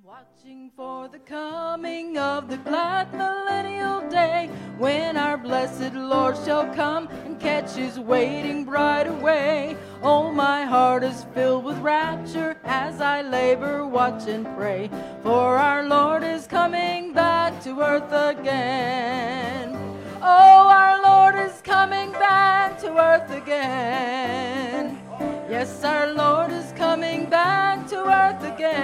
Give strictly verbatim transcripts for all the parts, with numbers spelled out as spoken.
Watching for the coming of the glad millennial day, when our blessed Lord shall come and catch his waiting bride away. Oh, my heart is filled with rapture as I labor, watch, and pray, for our Lord is coming back to earth again. Oh, our Lord is coming back to earth again. Yes, our Lord is coming back to earth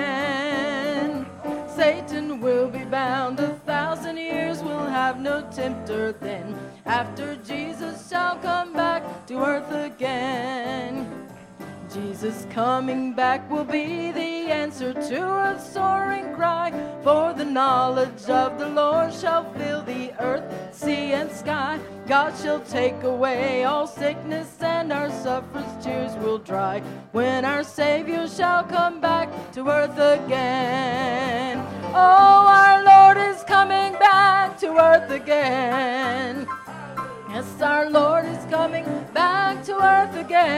again. Satan will be bound a thousand years, will have no tempter then, after Jesus shall come back to earth again. Jesus coming back will be the answer to a soaring cry, for the knowledge of the Lord shall fill the earth, sea, and sky. God shall take away all sickness, and our sufferers' tears will dry, when our Savior shall come back to earth again. Oh, our Lord is coming back to earth again. Yes, our Lord is coming back to earth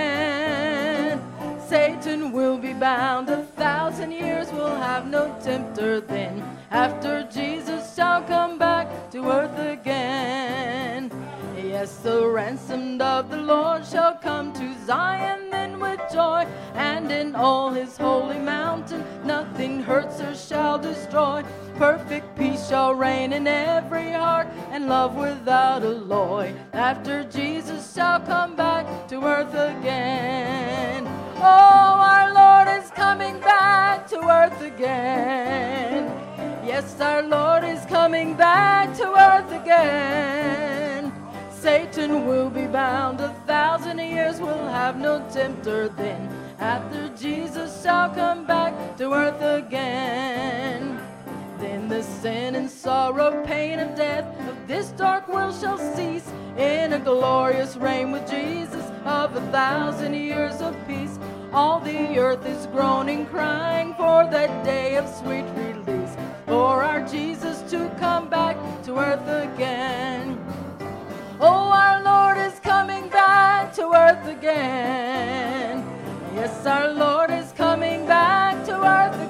again. Satan will be bound a thousand years, will have no tempter then, after Jesus shall come back to earth again. Yes, the ransomed of the Lord shall come to Zion then with joy, and in all his holy mountain nothing hurts or shall destroy. Perfect peace shall reign in every heart, and love without alloy, after Jesus shall come back to earth again. Oh, our Lord is coming back to earth again. Yes, our Lord is coming back to earth again. Satan will be bound a thousand years, will have no tempter then, after Jesus shall come back to earth again. Then the sin and sorrow, pain and death of this dark world shall cease, in a glorious reign with Jesus of a thousand years of peace. All the earth is groaning, crying for that day of sweet release, for our Jesus to come back to earth again. Oh, our Lord is coming back to earth again. Yes, our Lord is coming back to earth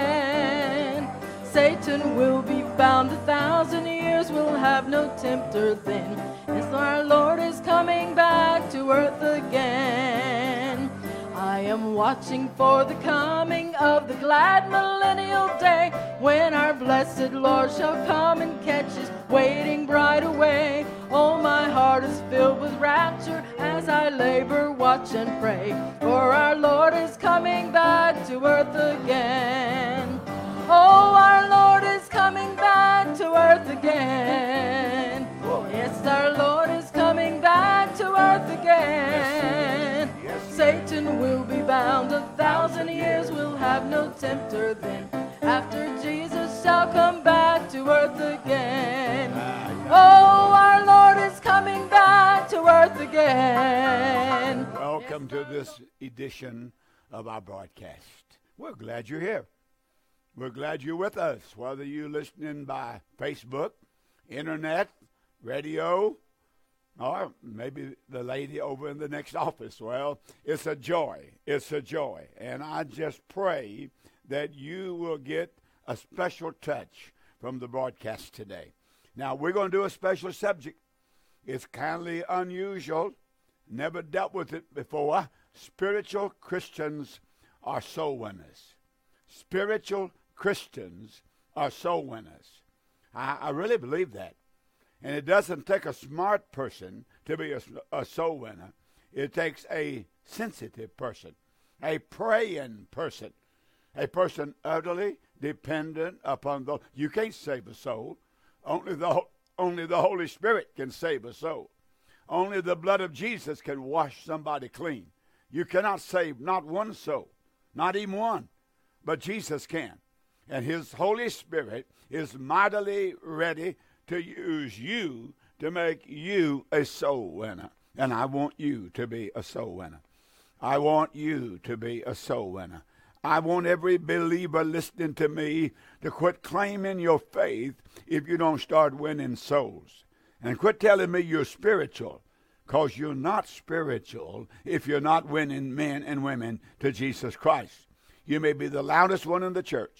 again. Satan will be bound a thousand years, will have no tempter then. Yes, our Lord is coming back to earth again. I am watching for the coming of the glad millennial day, when our blessed Lord shall come and catch his waiting bride away. Oh, my heart is filled with rapture as I labor, watch, and pray, for our Lord is coming back to earth again. Oh, our Lord is coming back to earth again. Yes, our Lord is coming back to earth again. Satan will be bound a thousand years, will have no tempter then, after Jesus shall come back to earth again. Oh, our Lord is coming back to earth again. Welcome to this edition of our broadcast. We're glad you're here. We're glad you're with us, whether you're listening by Facebook, internet, radio, or maybe the lady over in the next office. Well, it's a joy. It's a joy. And I just pray that you will get a special touch from the broadcast today. Now, we're going to do a special subject. It's kindly unusual. Never dealt with it before. Spiritual Christians are soul winners. Spiritual Christians are soul winners. I, I really believe that. And it doesn't take a smart person to be a, a soul winner. It takes a sensitive person, a praying person, a person utterly dependent upon the. You can't save a soul. Only the only the Holy Spirit can save a soul. Only the blood of Jesus can wash somebody clean. You cannot save not one soul, not even one, but Jesus can. And his Holy Spirit is mightily ready to use you to make you a soul winner. And I want you to be a soul winner. I want you to be a soul winner. I want every believer listening to me to quit claiming your faith if you don't start winning souls. And quit telling me you're spiritual, because you're not spiritual if you're not winning men and women to Jesus Christ. You may be the loudest one in the church.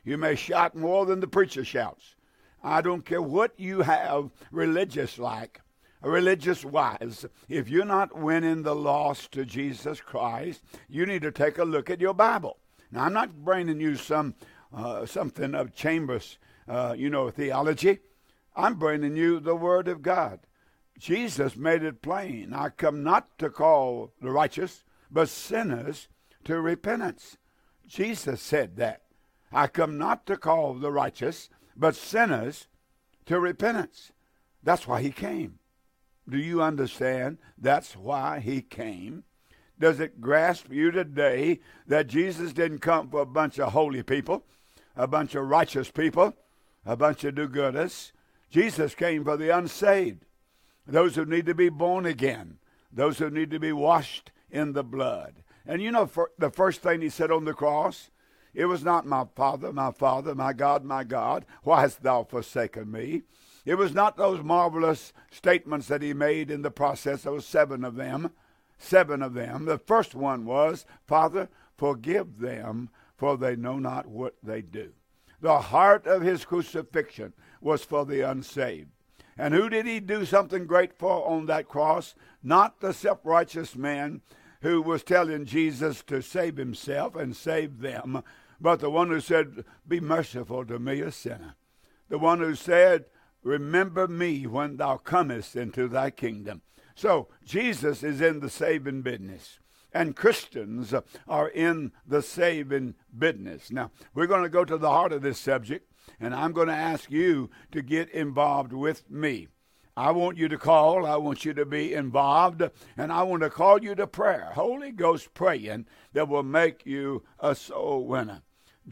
You may shout more than the preacher shouts. I don't care what you have religious like, religious wise. If you're not winning the lost to Jesus Christ, you need to take a look at your Bible. Now, I'm not bringing you some uh, something of Chambers, uh, you know, theology. I'm bringing you the Word of God. Jesus made it plain. I come not to call the righteous, but sinners to repentance. Jesus said that. I come not to call the righteous, but sinners to repentance. That's why he came. Do you understand? That's why he came. Does it grasp you today that Jesus didn't come for a bunch of holy people, a bunch of righteous people, a bunch of do-gooders? Jesus came for the unsaved, those who need to be born again, those who need to be washed in the blood. And you know, for the first thing he said on the cross, it was not, my Father, my Father, my God, my God, why hast thou forsaken me? It was not those marvelous statements that he made in the process. There were seven of them, seven of them. The first one was, Father, forgive them, for they know not what they do. The heart of his crucifixion was for the unsaved. And who did he do something great for on that cross? Not the self-righteous man who was telling Jesus to save himself and save them, but the one who said, be merciful to me, a sinner. The one who said, remember me when thou comest into thy kingdom. So Jesus is in the saving business, and Christians are in the saving business. Now, we're going to go to the heart of this subject, and I'm going to ask you to get involved with me. I want you to call. I want you to be involved. And I want to call you to prayer. Holy Ghost praying that will make you a soul winner.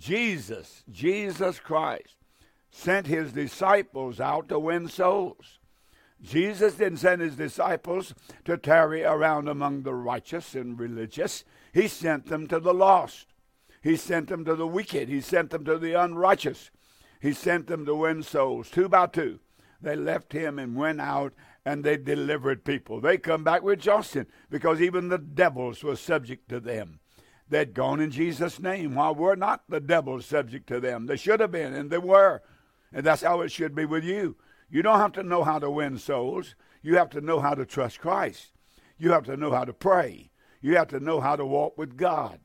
Jesus, Jesus Christ, sent his disciples out to win souls. Jesus didn't send his disciples to tarry around among the righteous and religious. He sent them to the lost. He sent them to the wicked. He sent them to the unrighteous. He sent them to win souls, two by two. They left him and went out, and they delivered people. They come back rejoicing because even the devils were subject to them. They'd gone in Jesus' name. While we're not the devils subject to them, they should have been, and they were. And that's how it should be with you. You don't have to know how to win souls. You have to know how to trust Christ. You have to know how to pray. You have to know how to walk with God.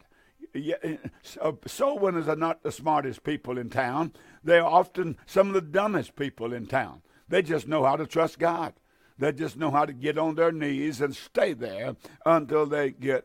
Soul winners are not the smartest people in town. They're often some of the dumbest people in town. They just know how to trust God. They just know how to get on their knees and stay there until they get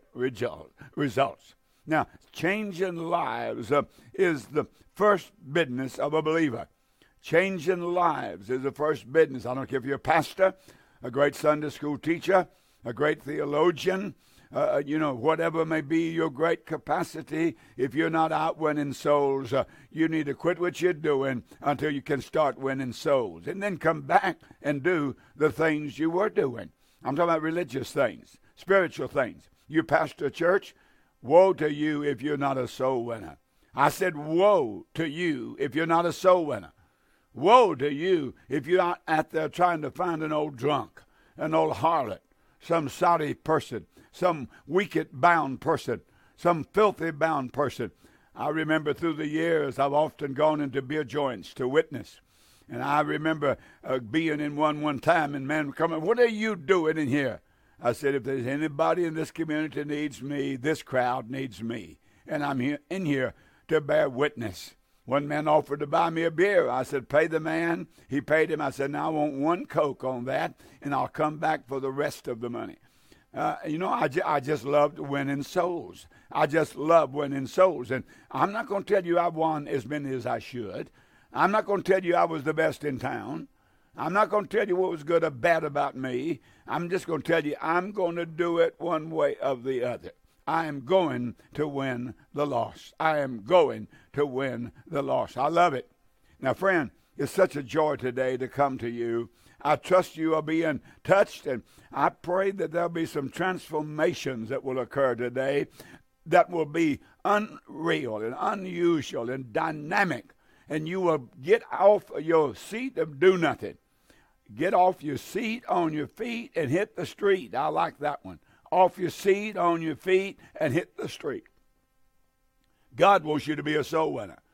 results. Now, changing lives uh, is the first business of a believer. Changing lives is the first business. I don't care if you're a pastor, a great Sunday school teacher, a great theologian, uh, you know, whatever may be your great capacity. If you're not out winning souls, uh, you need to quit what you're doing until you can start winning souls. And then come back and do the things you were doing. I'm talking about religious things, spiritual things. You pastor a church, woe to you if you're not a soul winner. I said woe to you if you're not a soul winner. Woe to you if you're out, out there trying to find an old drunk, an old harlot, some Saudi person, some wicked-bound person, some filthy-bound person. I remember through the years I've often gone into beer joints to witness. And I remember uh, being in one one time and men coming, what are you doing in here? I said, if there's anybody in this community needs me, this crowd needs me. And I'm here in here to bear witness. One man offered to buy me a beer. I said, pay the man. He paid him. I said, now I want one Coke on that, and I'll come back for the rest of the money. Uh, you know, I, ju- I just loved winning souls. I just love winning souls. And I'm not going to tell you I won as many as I should. I'm not going to tell you I was the best in town. I'm not going to tell you what was good or bad about me. I'm just going to tell you I'm going to do it one way or the other. I am going to win the lost. I am going to win the lost. I love it. Now, friend, it's such a joy today to come to you. I trust you are being touched, and I pray that there'll be some transformations that will occur today that will be unreal and unusual and dynamic, and you will get off your seat and do nothing. Get off your seat on your feet and hit the street. I like that one. Off your seat, on your feet, and hit the street. God wants you to be a soul winner.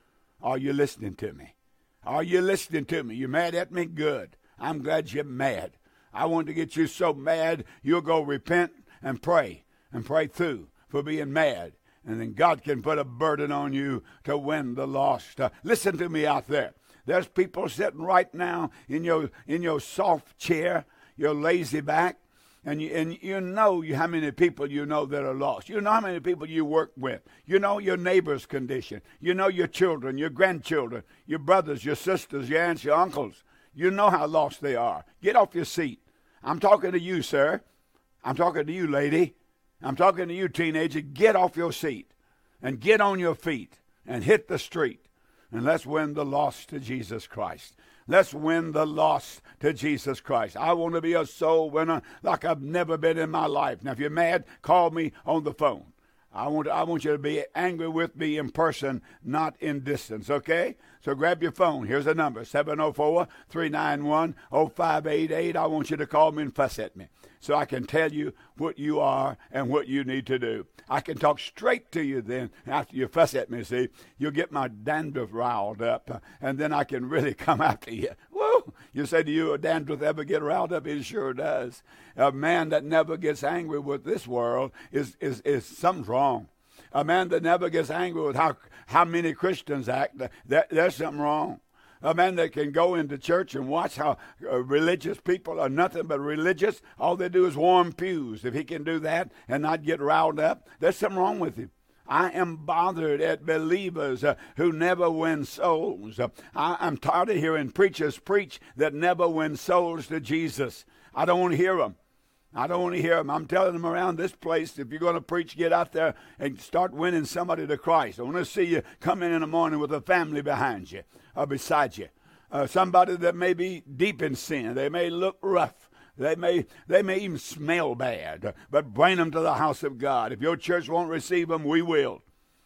Are you listening to me? Are you listening to me? You mad at me? Good. I'm glad you're mad. I want to get you so mad you'll go repent and pray and pray through for being mad. And then God can put a burden on you to win the lost. Uh, listen to me out there. There's people sitting right now in your in your soft chair, your lazy back, and you and you know you, how many people you know that are lost. You know how many people you work with. You know your neighbor's condition. You know your children, your grandchildren, your brothers, your sisters, your aunts, your uncles. You know how lost they are. Get off your seat. I'm talking to you, sir. I'm talking to you, lady. I'm talking to you, teenager. Get off your seat and get on your feet and hit the street. And let's win the lost to Jesus Christ. Let's win the lost to Jesus Christ. I want to be a soul winner like I've never been in my life. Now, if you're mad, call me on the phone. I want, I want you to be angry with me in person, not in distance, okay? So grab your phone. Here's the number, seven oh four, three nine one, oh five eight eight. I want you to call me and fuss at me so I can tell you what you are and what you need to do. I can talk straight to you then after you fuss at me, see. You'll get my dandruff riled up, uh, and then I can really come after you. Woo! You say, do you, dandruff ever get riled up? It sure does. A man that never gets angry with this world is, is, is something's wrong. A man that never gets angry with how, how many Christians act, that, there's something wrong. A man that can go into church and watch how uh, religious people are nothing but religious. All they do is warm pews. If he can do that and not get riled up, there's something wrong with him. I am bothered at believers uh, who never win souls. Uh, I, I'm tired of hearing preachers preach that never win souls to Jesus. I don't want to hear them. I don't want to hear them. I'm telling them around this place, if you're going to preach, get out there and start winning somebody to Christ. I want to see you come in in the morning with a family behind you or beside you. Uh, somebody that may be deep in sin. They may look rough. They may they may even smell bad. But bring them to the house of God. If your church won't receive them, we will.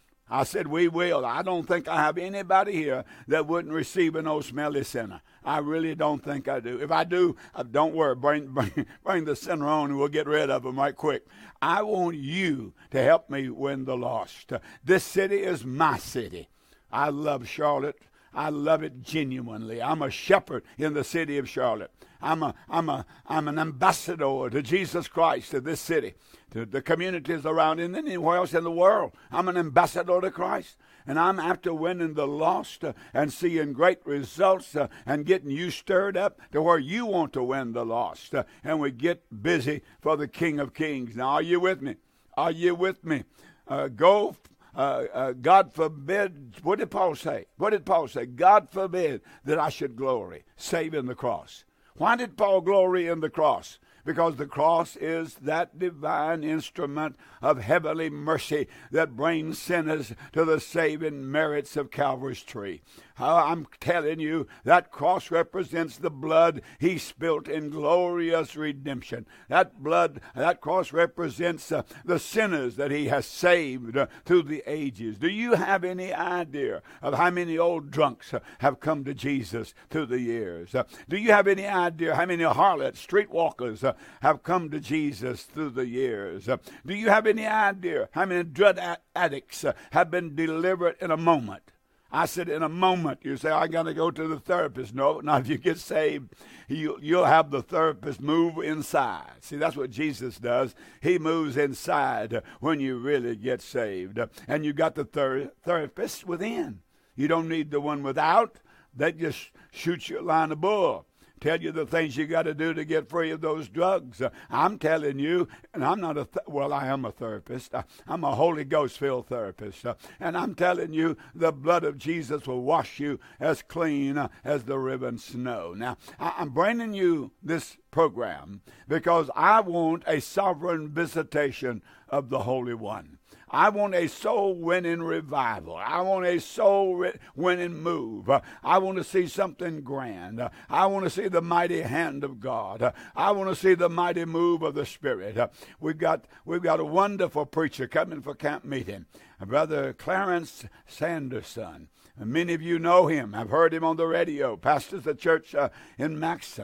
I said we will. I don't think I have anybody here that wouldn't receive an old smelly sinner. I really don't think I do. If I do, uh, don't worry. Bring, bring, bring the sinner on and we'll get rid of them right quick. I want you to help me win the lost. Uh, this city is my city. I love Charlotte. I love it genuinely. I'm a shepherd in the city of Charlotte. I'm a, I'm a, I'm an ambassador to Jesus Christ, to this city, to the communities around and anywhere else in the world. I'm an ambassador to Christ, and I'm after winning the lost uh, and seeing great results uh, and getting you stirred up to where you want to win the lost. Uh, and we get busy for the King of Kings. Now, are you with me? Are you with me? Uh, go. Uh, uh, God forbid, what did Paul say? What did Paul say? God forbid that I should glory, save in the cross. Why did Paul glory in the cross? Because the cross is that divine instrument of heavenly mercy that brings sinners to the saving merits of Calvary's tree. Uh, I'm telling you, that cross represents the blood he spilt in glorious redemption. That blood, that cross represents uh, the sinners that he has saved uh, through the ages. Do you have any idea of how many old drunks uh, have come to Jesus through the years? Uh, do you have any idea how many harlots, streetwalkers uh, have come to Jesus through the years? Uh, do you have any idea how many drug addicts uh, have been delivered in a moment? I said, in a moment. You say, I got to go to the therapist. No, not if you get saved. You, you'll have the therapist move inside. See, that's what Jesus does. He moves inside when you really get saved. And you got the ther- therapist within. You don't need the one without. They just shoot you a line of bull. Tell you the things you got to do to get free of those drugs. Uh, I'm telling you, and I'm not a, th- well, I am a therapist. Uh, I'm a Holy Ghost-filled therapist. Uh, and I'm telling you, the blood of Jesus will wash you as clean uh, as the riven snow. Now, I- I'm bringing you this program because I want a sovereign visitation of the Holy One. I want a soul-winning revival. I want a soul-winning move. Uh, I want to see something grand. Uh, I want to see the mighty hand of God. Uh, I want to see the mighty move of the Spirit. Uh, we've got we've got a wonderful preacher coming for camp meeting, Brother Clarence Sanderson. And many of you know him. I've heard him on the radio. Pastors the church uh, in Maxson.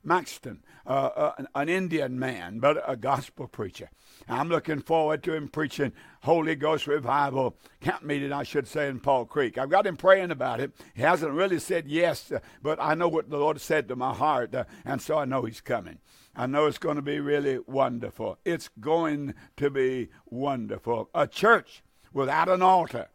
Maxton, uh, uh, an, an Indian man, but a gospel preacher. I'm looking forward to him preaching Holy Ghost revival camp meeting, I should say, in Paul Creek. I've got him praying about it. He hasn't really said yes, uh, but I know what the Lord said to my heart, uh, and so I know he's coming. I know it's going to be really wonderful. It's going to be wonderful. A church without an altar,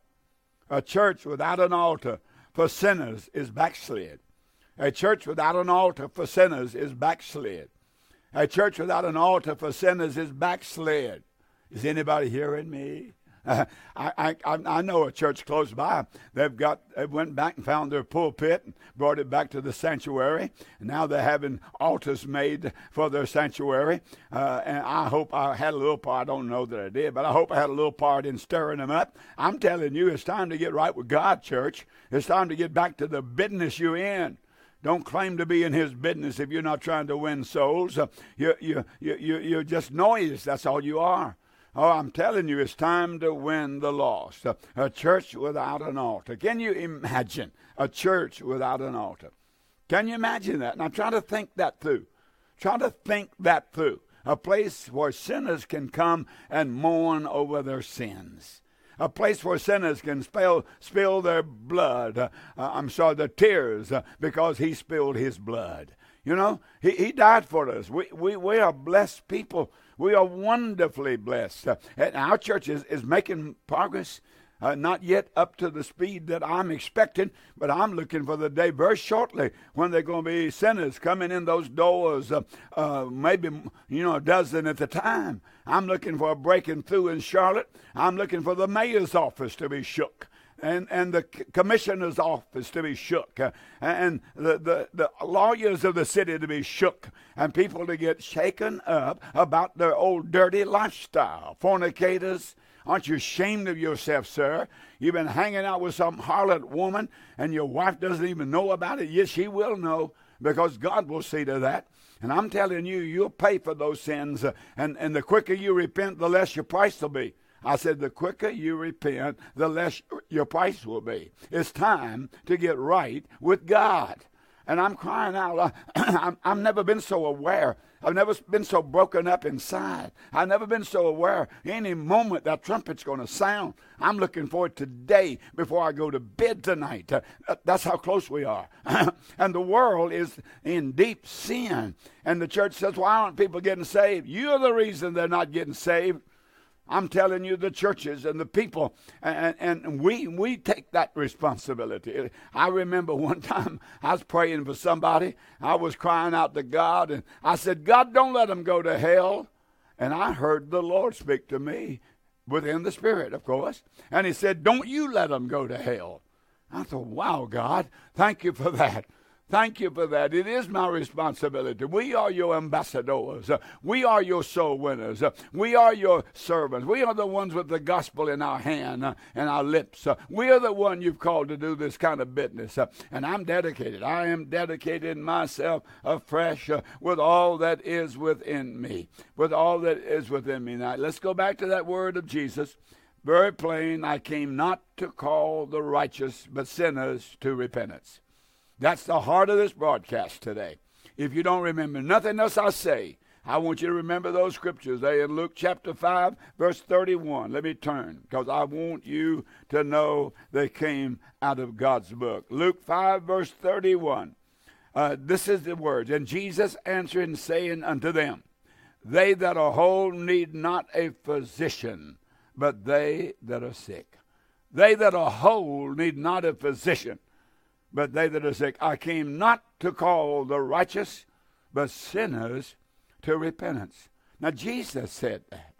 a church without an altar for sinners is backslid. A church without an altar for sinners is backslid. A church without an altar for sinners is backslid. Is anybody hearing me? Uh, I, I I know a church close by. They've got they went back and found their pulpit and brought it back to the sanctuary. And now they're having altars made for their sanctuary. Uh, and I hope I had a little part. I don't know that I did, but I hope I had a little part in stirring them up. I'm telling you, it's time to get right with God, church. It's time to get back to the business you're in. Don't claim to be in his business if you're not trying to win souls. Uh, you, you, you, you, you're just noise. That's all you are. Oh, I'm telling you, it's time to win the lost. Uh, a church without an altar. Can you imagine a church without an altar? Can you imagine that? And I'm trying to think that through. Try to think that through. A place where sinners can come and mourn over their sins. A place where sinners can spill, spill their blood. Uh, uh, I'm sorry, their tears, uh, because he spilled his blood. You know, he, he died for us. We, we, we are blessed people. We are wonderfully blessed. Uh, and our church is, is making progress. Uh, not yet up to the speed that I'm expecting, but I'm looking for the day very shortly when they're going to be sinners coming in those doors, uh, uh, maybe, you know, a dozen at a time. I'm looking for a breaking through in Charlotte. I'm looking for the mayor's office to be shook. And, and the commissioner's office to be shook, uh, and the, the, the lawyers of the city to be shook, and people to get shaken up about their old dirty lifestyle. Fornicators, aren't you ashamed of yourself, sir? You've been hanging out with some harlot woman, and your wife doesn't even know about it. Yes, she will know, because God will see to that. And I'm telling you, you'll pay for those sins, uh, and, and the quicker you repent, the less your price will be. I said, the quicker you repent, the less your price will be. It's time to get right with God. And I'm crying out. I'm, I've never been so aware. I've never been so broken up inside. I've never been so aware any moment that trumpet's going to sound. I'm looking for it today before I go to bed tonight. Uh, that's how close we are. And the world is in deep sin. And the church says, why aren't people getting saved? You're the reason they're not getting saved. I'm telling you, the churches and the people, and, and we we take that responsibility. I remember one time I was praying for somebody. I was crying out to God, and I said, God, don't let them go to hell. And I heard the Lord speak to me within the Spirit, of course. And he said, don't you let them go to hell. I thought, wow, God, thank you for that. Thank you for that. It is my responsibility. We are your ambassadors. Uh, we are your soul winners. Uh, we are your servants. We are the ones with the gospel in our hand uh, and our lips. Uh, we are the one you've called to do this kind of business. Uh, and I'm dedicated. I am dedicating myself afresh uh, with all that is within me. With all that is within me. Now, let's go back to that word of Jesus. Very plain, I came not to call the righteous, but sinners to repentance. That's the heart of this broadcast today. If you don't remember nothing else I say, I want you to remember those scriptures. They in Luke chapter five, verse thirty-one. Let me turn, because I want you to know they came out of God's book. Luke five, verse thirty-one. Uh, this is the words. And Jesus answered and saying unto them, they that are whole need not a physician, but they that are sick. They that are whole need not a physician, but they that are sick. I came not to call the righteous, but sinners to repentance. Now, Jesus said that.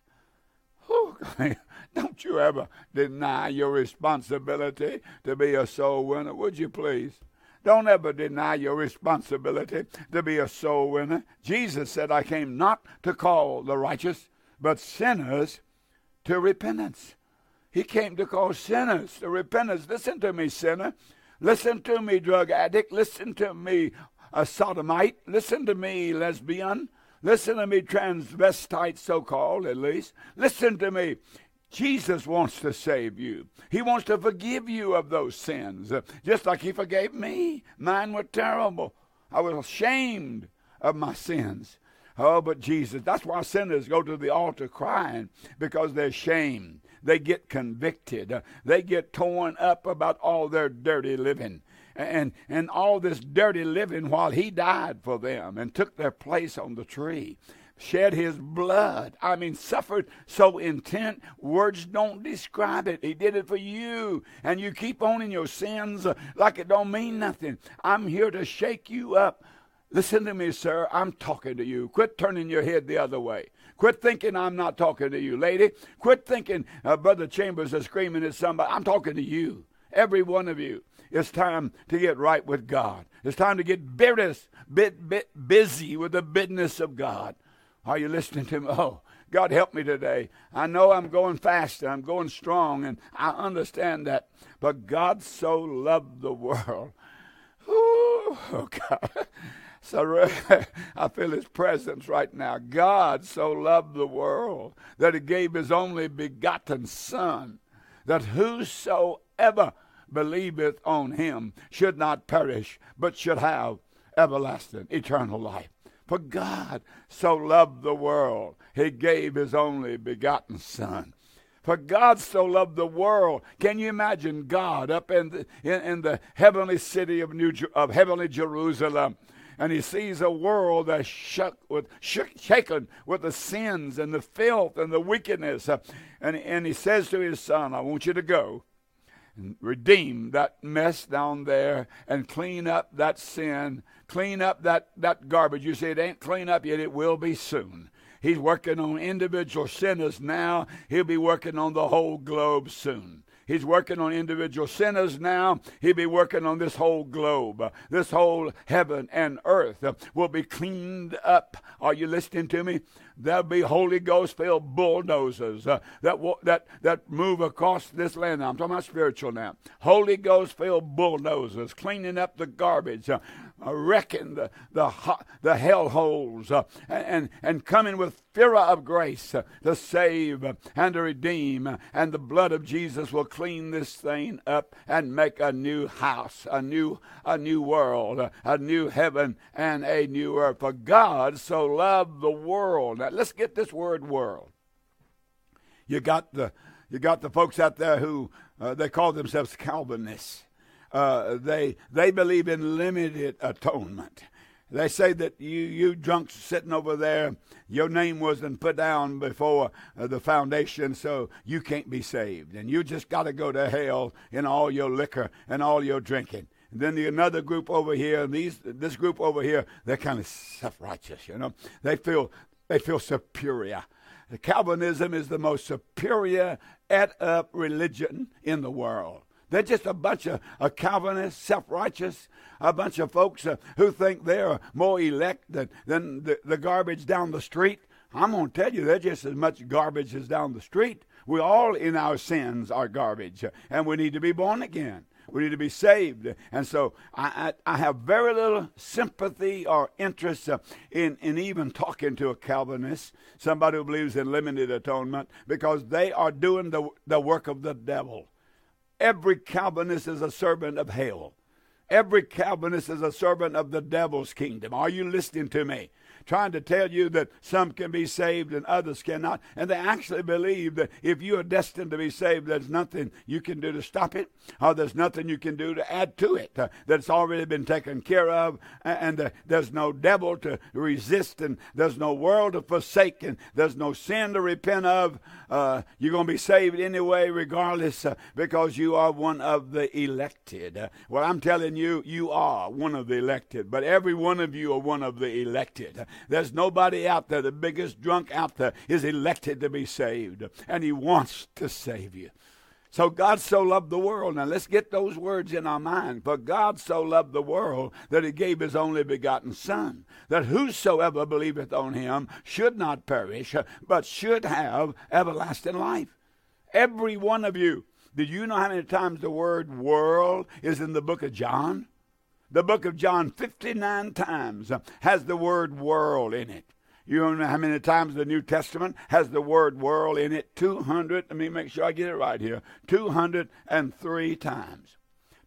Whew, don't you ever deny your responsibility to be a soul winner, would you please? Don't ever deny your responsibility to be a soul winner. Jesus said, I came not to call the righteous, but sinners to repentance. He came to call sinners to repentance. Listen to me, sinner. Listen to me, drug addict. Listen to me, a sodomite. Listen to me, lesbian. Listen to me, transvestite, so-called, at least. Listen to me. Jesus wants to save you. He wants to forgive you of those sins, uh, just like he forgave me. Mine were terrible. I was ashamed of my sins. Oh, but Jesus, that's why sinners go to the altar crying, because they're ashamed. They get convicted. Uh, they get torn up about all their dirty living. And, and all this dirty living while he died for them and took their place on the tree. Shed his blood. I mean, suffered so intent, words don't describe it. He did it for you. And you keep on in your sins uh, like it don't mean nothing. I'm here to shake you up. Listen to me, sir. I'm talking to you. Quit turning your head the other way. Quit thinking I'm not talking to you, lady. Quit thinking uh, Brother Chambers is screaming at somebody. I'm talking to you, every one of you. It's time to get right with God. It's time to get business, bit, bit busy with the business of God. Are you listening to me? Oh, God help me today. I know I'm going fast and I'm going strong, and I understand that. But God so loved the world. Ooh, oh, God. So I feel his presence right now. God so loved the world that he gave his only begotten Son, that whosoever believeth on him should not perish, but should have everlasting, eternal life. For God so loved the world, he gave his only begotten Son. For God so loved the world. Can you imagine God up in the, in, in the heavenly city of New of heavenly Jerusalem? And he sees a world that's shook with, shook, shaken with the sins and the filth and the wickedness. Uh, and, and he says to his Son, I want you to go and redeem that mess down there and clean up that sin, clean up that, that garbage. You say it ain't clean up yet, it will be soon. He's working on individual sinners now. He'll be working on the whole globe soon. He's working on individual sinners now. He'll be working on this whole globe. Uh, this whole heaven and earth uh, will be cleaned up. Are you listening to me? There'll be Holy Ghost-filled bulldozers uh, that, that, that move across this land. Now, I'm talking about spiritual now. Holy Ghost-filled bulldozers cleaning up the garbage, uh, uh, wrecking the, the, the hellholes, uh, and, and coming with furor of grace uh, to save uh, and to redeem. Uh, and the blood of Jesus will clean this thing up and make a new house, a new, a new world, uh, a new heaven and a new earth. For God so loved the world. Now, let's get this word world. You got the you got the folks out there who uh, they call themselves Calvinists. Uh, they they believe in limited atonement. They say that you you drunks sitting over there, your name wasn't put down before uh, the foundation, so you can't be saved, and you just got to go to hell in all your liquor and all your drinking. And then the another group over here, and these this group over here, they're kind of self-righteous, you know. They feel they feel superior. Calvinism is the most superior, et-up religion in the world. They're just a bunch of uh, Calvinists, self-righteous, a bunch of folks uh, who think they're more elect than, than the, the garbage down the street. I'm going to tell you, they're just as much garbage as down the street. We all in our sins are garbage, uh, and we need to be born again. We need to be saved. And so I, I, I have very little sympathy or interest uh, in, in even talking to a Calvinist, somebody who believes in limited atonement, because they are doing the, the work of the devil. Every Calvinist is a servant of hell. Every Calvinist is a servant of the devil's kingdom. Are you listening to me? Trying to tell you that some can be saved and others cannot. And they actually believe that if you are destined to be saved, there's nothing you can do to stop it, or there's nothing you can do to add to it. Uh, that's already been taken care of, and uh, there's no devil to resist, and there's no world to forsake, and there's no sin to repent of. Uh, you're going to be saved anyway, regardless, uh, because you are one of the elected. Uh, well, I'm telling you, you are one of the elected, but every one of you are one of the elected. Uh, There's nobody out there, the biggest drunk out there is elected to be saved, and he wants to save you. So God so loved the world. Now let's get those words in our mind. For God so loved the world that he gave his only begotten Son, that whosoever believeth on him should not perish, but should have everlasting life. Every one of you. Did you know how many times the word world is in the book of John? The book of John, fifty-nine times, has the word world in it. You know how many times the New Testament has the word world in it? two hundred, let me make sure I get it right here, two hundred three times.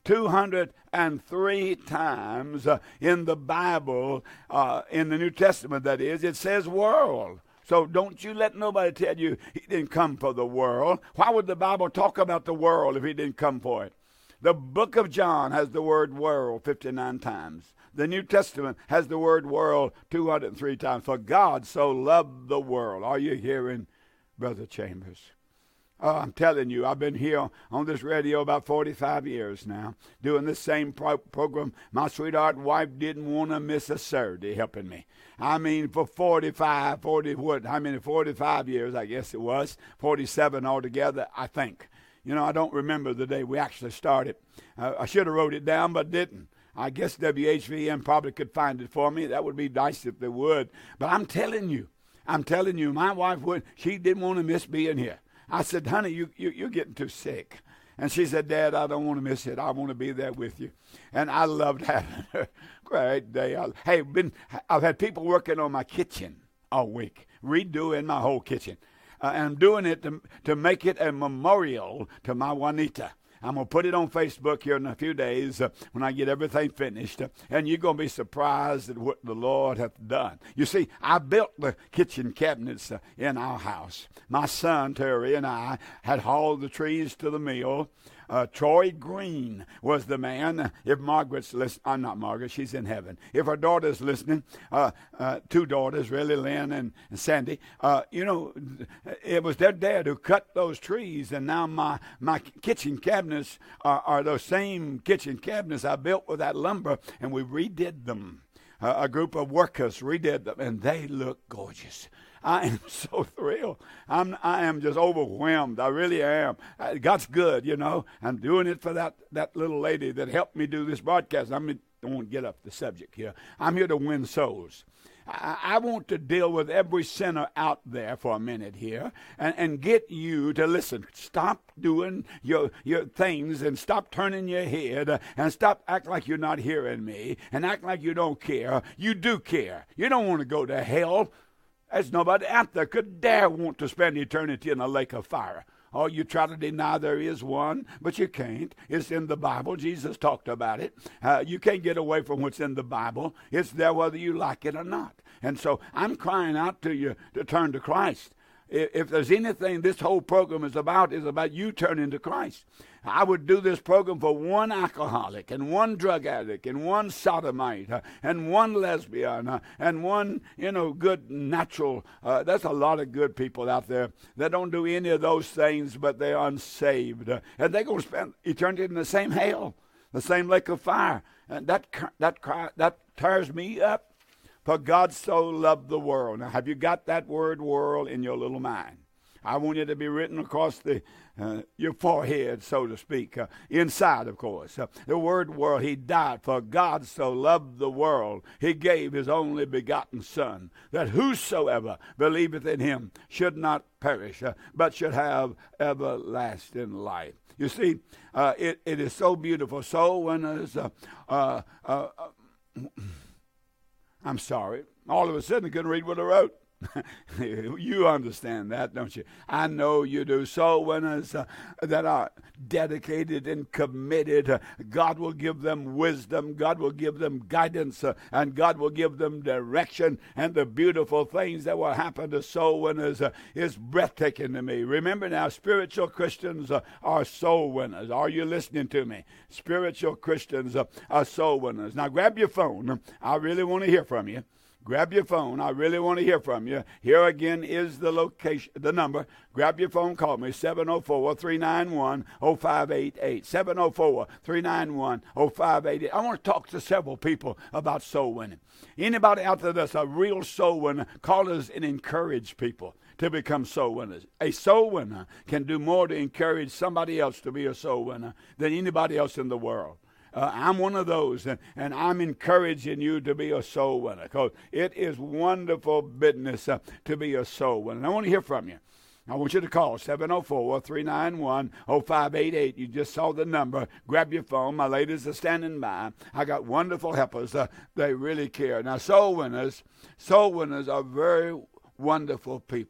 two hundred three times uh, in the Bible, uh, in the New Testament that is, it says world. So don't you let nobody tell you he didn't come for the world. Why would the Bible talk about the world if he didn't come for it? The book of John has the word world fifty-nine times. The New Testament has the word world two hundred three times. For God so loved the world. Are you hearing, Brother Chambers? Oh, I'm telling you, I've been here on this radio about forty-five years now, doing this same pro- program. My sweetheart wife didn't want to miss a Saturday helping me. I mean, for forty-five, forty, what, I mean, forty-five years, I guess it was, forty-seven altogether, I think. You know, I don't remember the day we actually started. Uh, I should have wrote it down, but didn't. I guess W H V M probably could find it for me. That would be nice if they would. But I'm telling you, I'm telling you, my wife would, she didn't want to miss being here. I said, honey, you, you, you're getting too sick. And she said, Dad, I don't want to miss it. I want to be there with you. And I loved having her. Great day. I, hey, been, I've had people working on my kitchen all week, redoing my whole kitchen. Uh, and I'm doing it to, to make it a memorial to my Juanita. I'm going to put it on Facebook here in a few days uh, when I get everything finished. Uh, and you're going to be surprised at what the Lord hath done. You see, I built the kitchen cabinets uh, in our house. My son, Terry, and I had hauled the trees to the mill. Uh, Troy Green was the man. If Margaret's listening, I'm not Margaret, she's in heaven. If her daughter's listening, uh, uh, two daughters, really, Lynn and, and Sandy, uh, you know, it was their dad who cut those trees, and now my, my kitchen cabinets are, are those same kitchen cabinets I built with that lumber, and we redid them. Uh, a group of workers redid them, and they look gorgeous. I am so thrilled. I'm, I am just overwhelmed. I really am. Uh, God's good, you know. I'm doing it for that, that little lady that helped me do this broadcast. I mean, I won't get up the subject here. I'm here to win souls. I, I want to deal with every sinner out there for a minute here and, and get you to listen. Stop doing your, your things and stop turning your head uh, and stop acting like you're not hearing me and act like you don't care. You do care. You don't want to go to hell. There's nobody out there could dare want to spend eternity in a lake of fire. Oh, you try to deny there is one, but you can't. It's in the Bible. Jesus talked about it. Uh, you can't get away from what's in the Bible. It's there whether you like it or not. And so I'm crying out to you to turn to Christ. If there's anything this whole program is about, is about you turning to Christ. I would do this program for one alcoholic and one drug addict and one sodomite uh, and one lesbian uh, and one, you know, good natural. Uh, there's a lot of good people out there that don't do any of those things, but they're unsaved. Uh, and they're going to spend eternity in the same hell, the same lake of fire. And that, that, that tears me up. For God so loved the world. Now, have you got that word world in your little mind? I want it to be written across the uh, your forehead, so to speak, uh, inside, of course. Uh, the word world, he died. For God so loved the world, he gave his only begotten Son, that whosoever believeth in him should not perish, uh, but should have everlasting life. You see, uh, it, it is so beautiful. So when there's uh, uh, uh, uh, I'm sorry. All of a sudden, I couldn't read what I wrote. You understand that, don't you? I know you do. Soul winners uh, that are dedicated and committed, uh, God will give them wisdom, God will give them guidance, uh, and God will give them direction. And the beautiful things that will happen to soul winners uh, is breathtaking to me. Remember now, spiritual Christians uh, are soul winners. Are you listening to me? Spiritual Christians uh, are soul winners. Now grab your phone. I really want to hear from you. Grab your phone. I really want to hear from you. Here again is the location, the number. Grab your phone. Call me, seven oh four, three nine one, oh five eight eight. seven oh four, three nine one, oh five eight eight. I want to talk to several people about soul winning. Anybody out there that's a real soul winner, call us and encourage people to become soul winners. A soul winner can do more to encourage somebody else to be a soul winner than anybody else in the world. Uh, I'm one of those, and, and I'm encouraging you to be a soul winner, because it is wonderful business uh, to be a soul winner. And I want to hear from you. I want you to call seven oh four, three nine one, oh five eight eight. You just saw the number. Grab your phone. My ladies are standing by. I got wonderful helpers. Uh, they really care. Now, soul winners, soul winners are very wonderful people.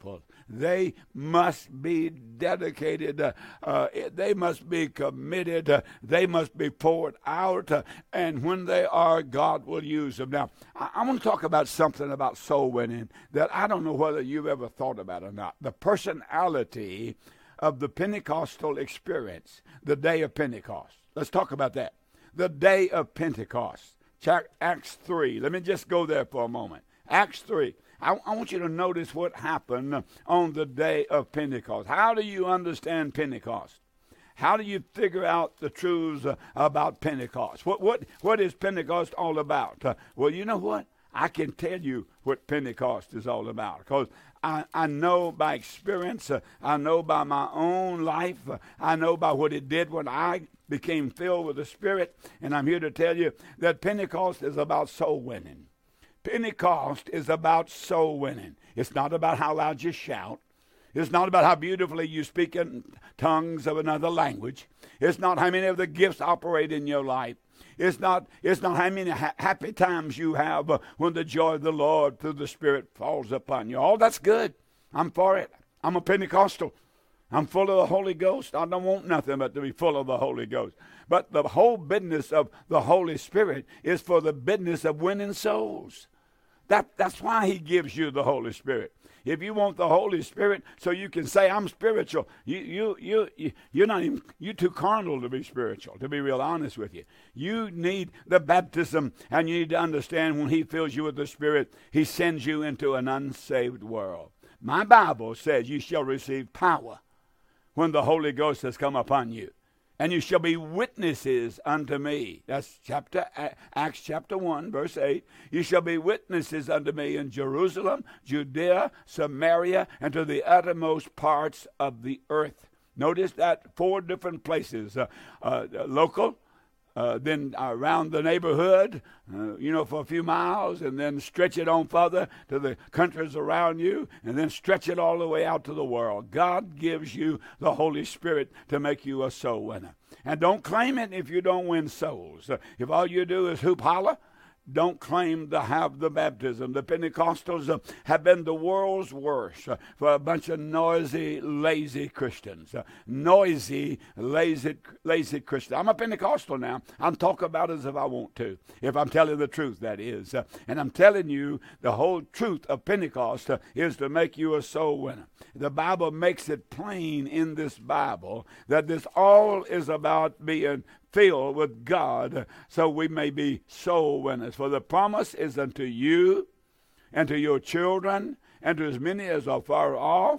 they must be dedicated. Uh, uh, they must be committed. Uh, they must be poured out. Uh, and when they are, God will use them. Now, I, I want to talk about something about soul winning that I don't know whether you've ever thought about or not. The personality of the Pentecostal experience, the day of Pentecost. Let's talk about that. The day of Pentecost. Check Acts three. Let me just go there for a moment. Acts three. I, I want you to notice what happened on the day of Pentecost. How do you understand Pentecost? How do you figure out the truths uh, about Pentecost? What what what is Pentecost all about? Uh, well, you know what? I can tell you what Pentecost is all about, because I, I know by experience, uh, I know by my own life, uh, I know by what it did when I became filled with the Spirit, and I'm here to tell you that Pentecost is about soul winning. Pentecost is about soul winning. It's not about how loud you shout. It's not about how beautifully you speak in tongues of another language. It's not how many of the gifts operate in your life. It's not, it's not how many ha- happy times you have uh, when the joy of the Lord through the Spirit falls upon you. All that's good. I'm for it. I'm a Pentecostal. I'm full of the Holy Ghost. I don't want nothing but to be full of the Holy Ghost. But the whole business of the Holy Spirit is for the business of winning souls. That, that's why he gives you the Holy Spirit. If you want the Holy Spirit so you can say, I'm spiritual, you, you, you, you, you're not even, you're too carnal to be spiritual, to be real honest with you. You need the baptism, and you need to understand when he fills you with the Spirit, he sends you into an unsaved world. My Bible says you shall receive power when the Holy Ghost has come upon you. And you shall be witnesses unto me. That's chapter Acts chapter one, verse eight. You shall be witnesses unto me in Jerusalem, Judea, Samaria, and to the uttermost parts of the earth. Notice that four different places. Uh, uh, local, uh, then around the neighborhood, uh, you know, for a few miles, and then stretch it on further to the countries around you, and then stretch it all the way out to the world. God gives you the Holy Spirit to make you a soul winner. And don't claim it if you don't win souls. Uh, if all you do is hoop holler, don't claim to have the baptism. The Pentecostals uh, have been the world's worst uh, for a bunch of noisy, lazy Christians. Uh, noisy, lazy, lazy Christians. I'm a Pentecostal now. I'm talking about it as if I want to. If I'm telling the truth, that is. Uh, and I'm telling you, the whole truth of Pentecost uh, is to make you a soul winner. The Bible makes it plain in this Bible that this all is about being filled with God, so we may be soul winners. For the promise is unto you and to your children and to as many as are far off,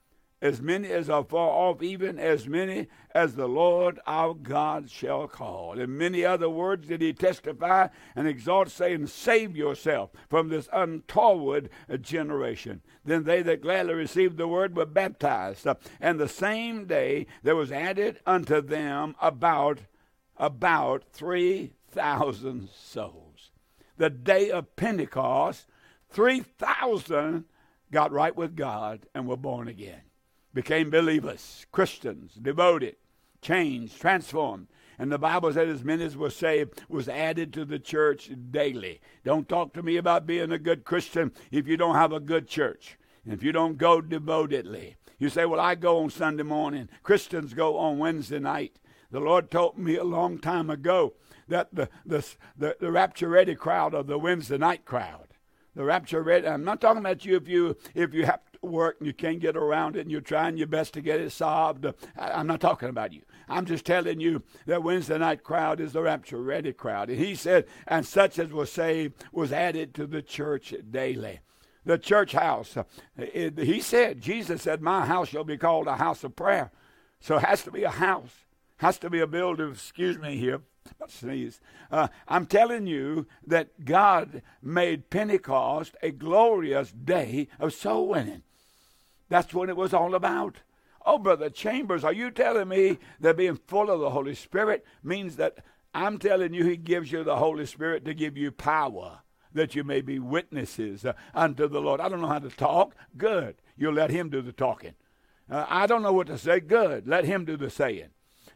as many as are far off, even as many as the Lord our God shall call. In many other words did he testify and exhort, saying, save yourself from this untoward generation. Then they that gladly received the word were baptized. And the same day there was added unto them about About three thousand souls. The day of Pentecost, three thousand got right with God and were born again. Became believers, Christians, devoted, changed, transformed. And the Bible said as many as were saved was added to the church daily. Don't talk to me about being a good Christian if you don't have a good church. If you don't go devotedly. You say, well, I go on Sunday morning. Christians go on Wednesday night. The Lord told me a long time ago that the the the, the rapture ready crowd are the Wednesday night crowd. The rapture ready. I'm not talking about you if you if you have to work and you can't get around it and you're trying your best to get it solved. I, I'm not talking about you. I'm just telling you that Wednesday night crowd is the rapture ready crowd. And he said, and such as was saved was added to the church daily. The church house. It, he said, Jesus said, my house shall be called a house of prayer. So it has to be a house. Has to be a building. Excuse me here. I'll sneeze. Uh, I'm telling you that God made Pentecost a glorious day of soul winning. That's what it was all about. Oh, Brother Chambers, are you telling me that being full of the Holy Spirit means that I'm telling you he gives you the Holy Spirit to give you power, that you may be witnesses uh, unto the Lord? I don't know how to talk. Good. You'll let him do the talking. Uh, I don't know what to say. Good. Let him do the saying.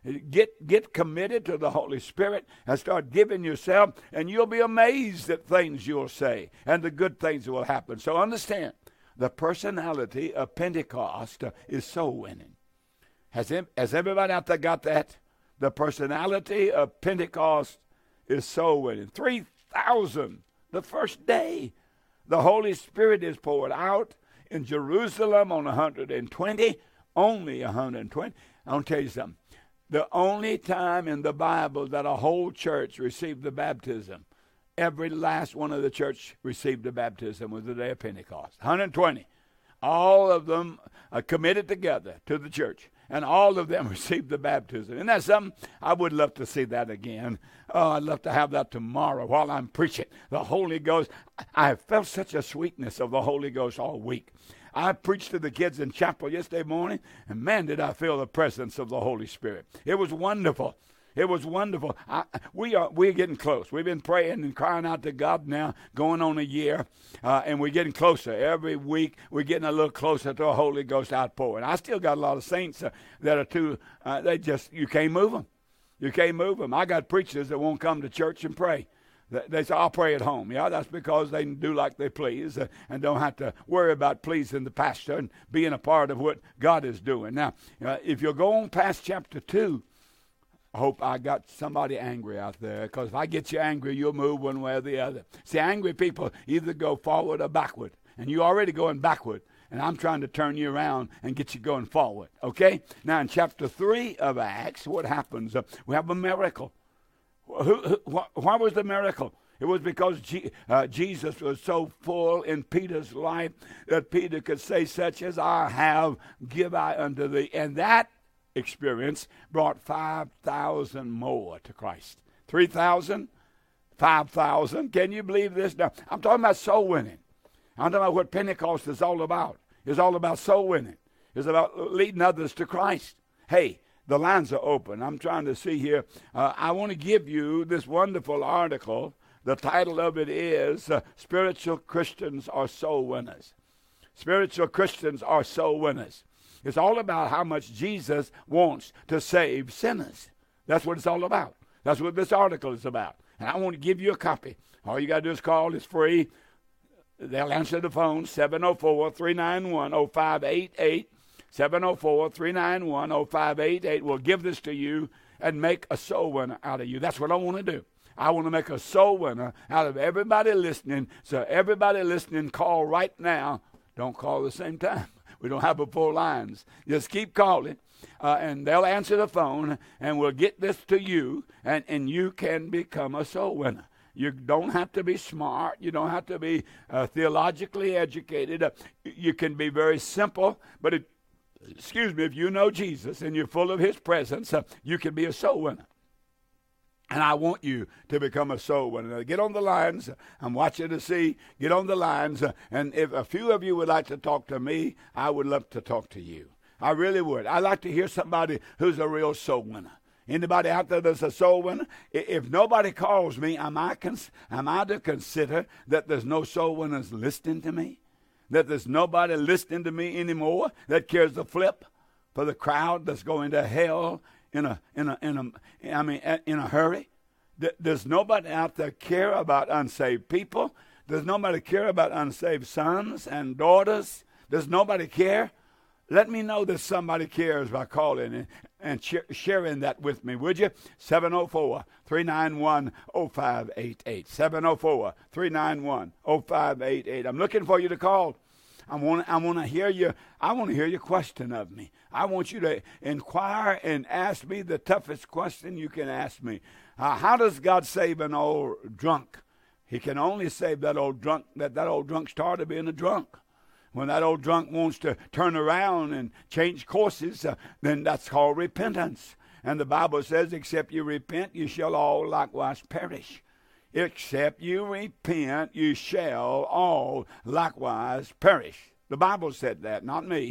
Get get committed to the Holy Spirit and start giving yourself, and you'll be amazed at things you'll say and the good things that will happen. So understand, the personality of Pentecost uh, is soul winning. Has, em- has everybody out there got that? The personality of Pentecost is soul winning. three thousand the first day. The Holy Spirit is poured out in Jerusalem on one hundred twenty, only one hundred twenty. I'll tell you something. The only time in the Bible that a whole church received the baptism, every last one of the church received the baptism, was the day of Pentecost. one hundred twenty. All of them are committed together to the church, and all of them received the baptism. Isn't that something? I would love to see that again. Oh, I'd love to have that tomorrow while I'm preaching. The Holy Ghost. I have felt such a sweetness of the Holy Ghost all week. I preached to the kids in chapel yesterday morning, and man, did I feel the presence of the Holy Spirit. It was wonderful. It was wonderful. I, we are we're getting close. We've been praying and crying out to God now, going on a year, uh, and we're getting closer. Every week, we're getting a little closer to a Holy Ghost outpouring. I still got a lot of saints uh, that are too, uh, they just, you can't move them. You can't move them. I got preachers that won't come to church and pray. They say, I'll pray at home. Yeah, that's because they do like they please uh, and don't have to worry about pleasing the pastor and being a part of what God is doing. Now, uh, if you'll go on past chapter two, I hope I got somebody angry out there, because if I get you angry, you'll move one way or the other. See, angry people either go forward or backward, and you're already going backward, and I'm trying to turn you around and get you going forward, okay? Now, in chapter three of Acts, what happens? Uh, we have a miracle. Who, who, wh- why was the miracle? It was because G- uh, Jesus was so full in Peter's life that Peter could say, such as I have, give I unto thee. And that experience brought five thousand more to Christ. three thousand, five thousand. Can you believe this? Now, I'm talking about soul winning. I'm talking about what Pentecost is all about. It's all about soul winning. It's about leading others to Christ. Hey, the lines are open. I'm trying to see here. Uh, I want to give you this wonderful article. The title of it is uh, Spiritual Christians Are Soul Winners. Spiritual Christians are soul winners. It's all about how much Jesus wants to save sinners. That's what it's all about. That's what this article is about. And I want to give you a copy. All you got to do is call. It's free. They'll answer the phone, seven oh four, three nine one, oh five eight eight. seven oh four, three nine one, oh five eight eight. We'll give this to you and make a soul winner out of you. That's what I want to do. I want to make a soul winner out of everybody listening. So everybody listening, call right now. Don't call at the same time. We don't have a full lines. Just keep calling, uh, and they'll answer the phone, and we'll get this to you, and, and you can become a soul winner. You don't have to be smart. You don't have to be uh, theologically educated. Uh, you can be very simple, but it, excuse me, if you know Jesus and you're full of his presence, uh, you can be a soul winner. And I want you to become a soul winner. Get on the lines. I'm watching to see. Get on the lines. And if a few of you would like to talk to me, I would love to talk to you. I really would. I'd like to hear somebody who's a real soul winner. Anybody out there that's a soul winner? If nobody calls me, am I, cons- am I to consider that there's no soul winners listening to me? That there's nobody listening to me anymore that cares a flip for the crowd that's going to hell in a in a in a I mean in a hurry? Does nobody out there care about unsaved people? Does nobody care about unsaved sons and daughters? Does nobody care? Let me know that somebody cares by calling and, and sh- sharing that with me, would you? seven oh four, three nine one, oh five eight eight. seven oh four, three nine one, oh five eight eight. I'm looking for you to call. I want I want to hear you. I want to hear your question of me. I want you to inquire and ask me the toughest question you can ask me. Uh, how does God save an old drunk? He can only save that old drunk, that, that old drunk started being a drunk. When that old drunk wants to turn around and change courses, uh, then that's called repentance. And the Bible says, except you repent, you shall all likewise perish. Except you repent, you shall all likewise perish. The Bible said that, not me.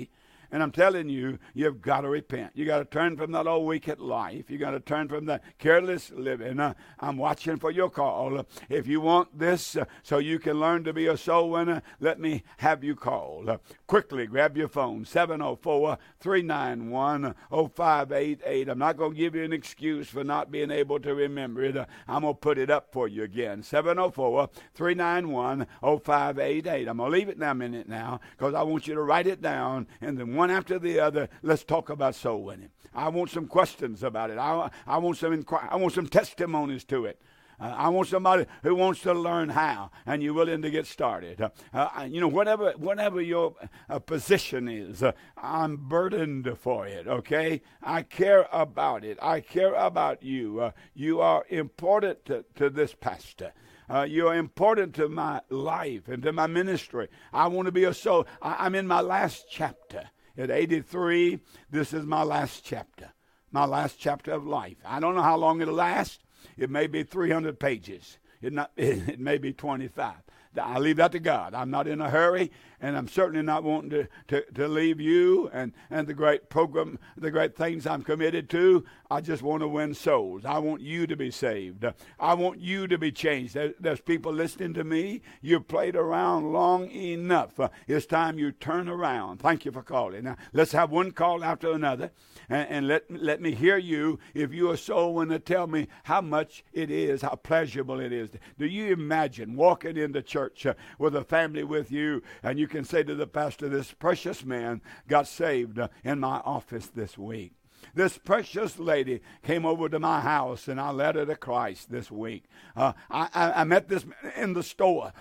And I'm telling you, you've got to repent. You got to turn from that old wicked life. You got to turn from that careless living. Uh, I'm watching for your call. If you want this uh, so you can learn to be a soul winner, let me have you call. Uh, quickly, grab your phone, seven oh four, three nine one, oh five eight eight. I'm not going to give you an excuse for not being able to remember it. Uh, I'm going to put it up for you again, seven oh four, three nine one, oh five eight eight. I'm going to leave it now a minute now because I want you to write it down, and then one after the other, let's talk about soul winning. I want some questions about it. I, I want some inquir- I want some testimonies to it. Uh, I want somebody who wants to learn how, and you're willing to get started. Uh, uh, you know, whatever whatever your uh, position is, uh, I'm burdened for it, okay? I care about it. I care about you. Uh, you are important to, to this pastor. Uh, you're important to my life and to my ministry. I want to be a soul. I, I'm in my last chapter. At eighty-three, this is my last chapter, my last chapter of life. I don't know how long it'll last. It may be three hundred pages. It, not, it may be twenty-five. I leave that to God. I'm not in a hurry, and I'm certainly not wanting to, to, to leave you and, and the great program, the great things I'm committed to. I just want to win souls. I want you to be saved. I want you to be changed. There, there's people listening to me. You've played around long enough. Uh, it's time you turn around. Thank you for calling. Now, let's have one call after another, and, and let, let me hear you. If you're a soul winner, tell me how much it is, how pleasurable it is. Do you imagine walking into church Uh, with a family with you, and you can say to the pastor, this precious man got saved uh, in my office this week. This precious lady came over to my house, and I led her to Christ this week. Uh, I, I, I met this man in the store.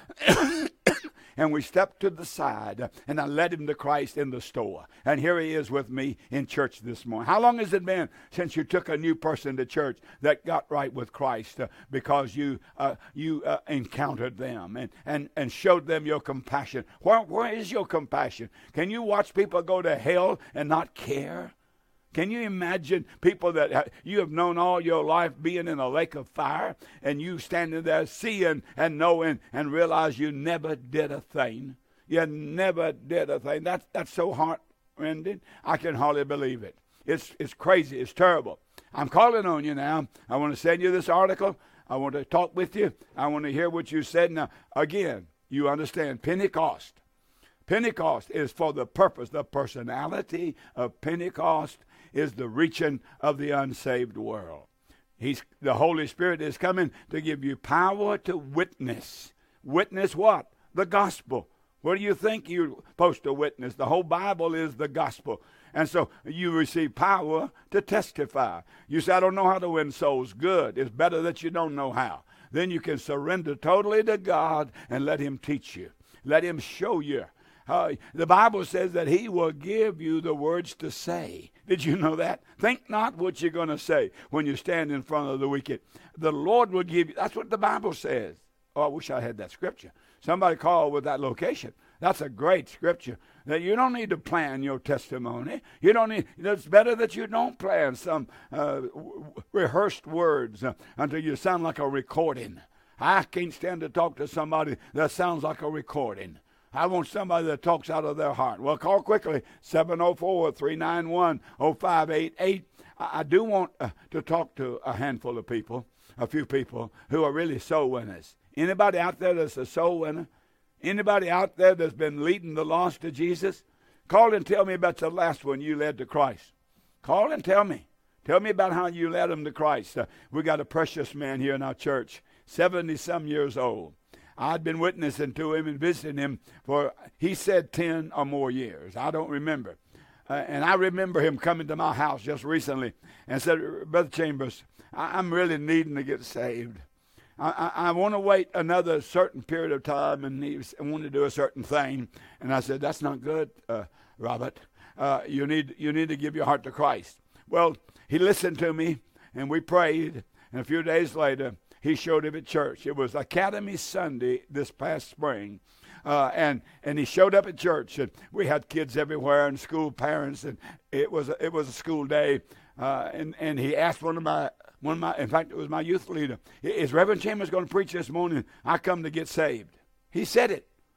And we stepped to the side, and I led him to Christ in the store. And here he is with me in church this morning. How long has it been since you took a new person to church that got right with Christ uh, because you uh, you uh, encountered them and, and, and showed them your compassion? Where, where is your compassion? Can you watch people go to hell and not care? Can you imagine people that you have known all your life being in a lake of fire, and you standing there seeing and knowing and realize you never did a thing? You never did a thing. That's, that's so heart-rending. I can hardly believe it. It's, it's crazy. It's terrible. I'm calling on you now. I want to send you this article. I want to talk with you. I want to hear what you said. Now, again, you understand Pentecost. Pentecost is for the purpose. The personality of Pentecost is the reaching of the unsaved world. He's, the Holy Spirit is coming to give you power to witness. Witness what? The gospel. What do you think you're supposed to witness? The whole Bible is the gospel. And so you receive power to testify. You say, I don't know how to win souls. Good. It's better that you don't know how. Then you can surrender totally to God and let him teach you. Let him show you. Uh, the Bible says that he will give you the words to say. Did you know that? Think not what you're going to say when you stand in front of the wicked. The Lord will give you. That's what the Bible says. Oh, I wish I had that scripture. Somebody called with that location. That's a great scripture. That you don't need to plan your testimony. You don't need. It's better that you don't plan some uh, w- rehearsed words uh, until you sound like a recording. I can't stand to talk to somebody that sounds like a recording. I want somebody that talks out of their heart. Well, call quickly, seven oh four, three nine one, oh five eight eight. I, I do want uh, to talk to a handful of people, a few people who are really soul winners. Anybody out there that's a soul winner? Anybody out there that's been leading the lost to Jesus? Call and tell me about the last one you led to Christ. Call and tell me. Tell me about how you led them to Christ. Uh, we got a precious man here in our church, seventy-some years old. I'd been witnessing to him and visiting him for, he said, ten or more years. I don't remember. Uh, and I remember him coming to my house just recently and said, Brother Chambers, I, I'm really needing to get saved. I, I, I want to wait another certain period of time, and he was, I want to do a certain thing. And I said, that's not good, uh, Robert. Uh, you need you need to give your heart to Christ. Well, he listened to me, and we prayed. And a few days later, he showed up at church. It was Academy Sunday this past spring. Uh, and and he showed up at church. And we had kids everywhere and school parents. And it was a, it was a school day. Uh, and, and he asked one of my, one of my, in fact, it was my youth leader, is Reverend Chambers going to preach this morning? I come to get saved. He said it.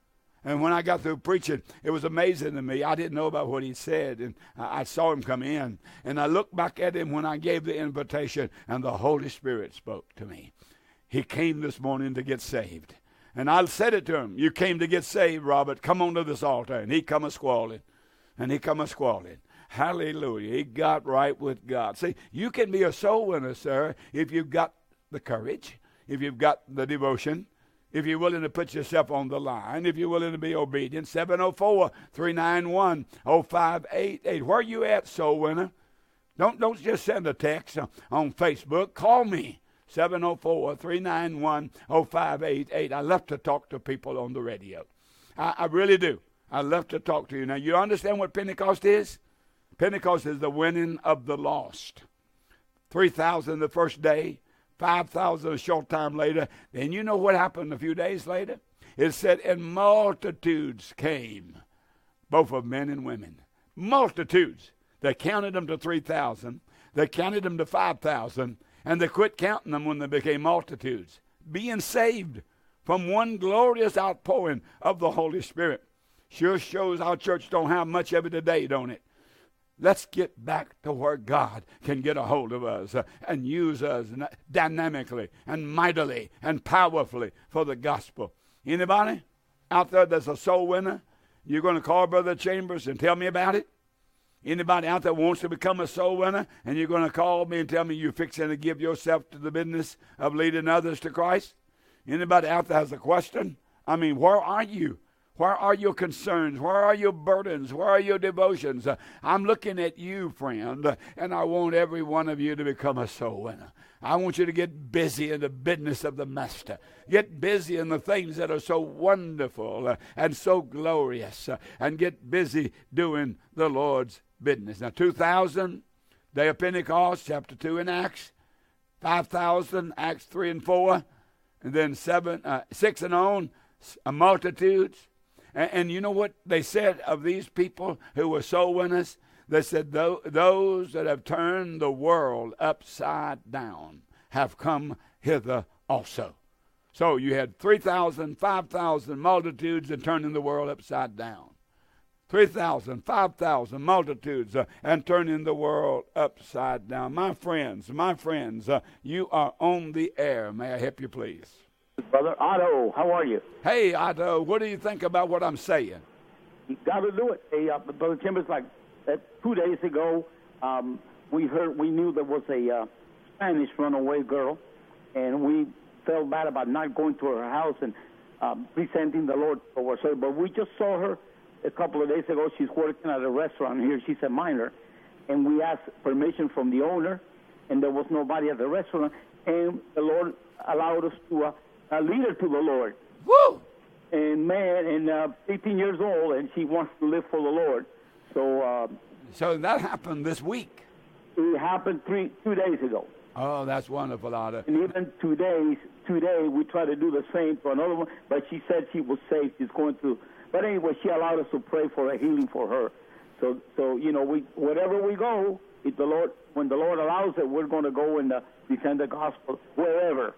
And when I got through preaching, it was amazing to me. I didn't know about what he said, and I saw him come in. And I looked back at him when I gave the invitation, and the Holy Spirit spoke to me. He came this morning to get saved. And I said it to him, you came to get saved, Robert. Come on to this altar. And he come a-squalling. And he come a-squalling. Hallelujah. He got right with God. See, you can be a soul winner, sir, if you've got the courage, if you've got the devotion, if you're willing to put yourself on the line, if you're willing to be obedient. seven oh four, three nine one, oh five eight eight. Where are you at, soul winner? Don't, don't just send a text on Facebook. Call me, seven oh four, three nine one, oh five eight eight. I love to talk to people on the radio. I, I really do. I love to talk to you. Now, you understand what Pentecost is? Pentecost is the winning of the lost. three thousand the first day. five thousand a short time later. Then you know what happened a few days later? It said, and multitudes came, both of men and women. Multitudes. They counted them to three thousand. They counted them to five thousand. And they quit counting them when they became multitudes. Being saved from one glorious outpouring of the Holy Spirit. Sure shows our church don't have much of it today, don't it? Let's get back to where God can get a hold of us uh, and use us dynamically and mightily and powerfully for the gospel. Anybody out there that's a soul winner? You're going to call Brother Chambers and tell me about it? Anybody out there wants to become a soul winner and you're going to call me and tell me you're fixing to give yourself to the business of leading others to Christ? Anybody out there has a question? I mean, where are you? Where are your concerns? Where are your burdens? Where are your devotions? Uh, I'm looking at you, friend, uh, and I want every one of you to become a soul winner. I want you to get busy in the business of the Master. Get busy in the things that are so wonderful uh, and so glorious, uh, and get busy doing the Lord's business. Now, two thousand, day of Pentecost, chapter two in Acts. five thousand, Acts three and four. And then seven, uh, six and on, uh, multitudes. And, and you know what they said of these people who were soul winners? They said, those that have turned the world upside down have come hither also. So you had three thousand, five thousand multitudes and turning the world upside down. three thousand, five thousand multitudes uh, and turning the world upside down. My friends, my friends, uh, you are on the air. May I help you, please? Brother Otto, how are you? Hey, Otto, what do you think about what I'm saying? You got to do it. Hey, uh, Brother Chambers, like uh, two days ago, um, we heard, we knew there was a uh, Spanish runaway girl, and we felt bad about not going to her house and um, presenting the Lord for her. But we just saw her a couple of days ago. She's working at a restaurant here. She's a minor, and we asked permission from the owner, and there was nobody at the restaurant, and the Lord allowed us to uh, uh, lead her to the Lord. Woo! And man, and uh, eighteen years old, and she wants to live for the Lord. So, uh, so that happened this week. It happened three two days ago. Oh, that's wonderful, Otto. And even today, today we try to do the same for another one. But she said she was safe. She's going to. But anyway, she allowed us to pray for a healing for her. So, so you know, we wherever we go, if the Lord, when the Lord allows it, we're going to go and uh, defend the gospel wherever.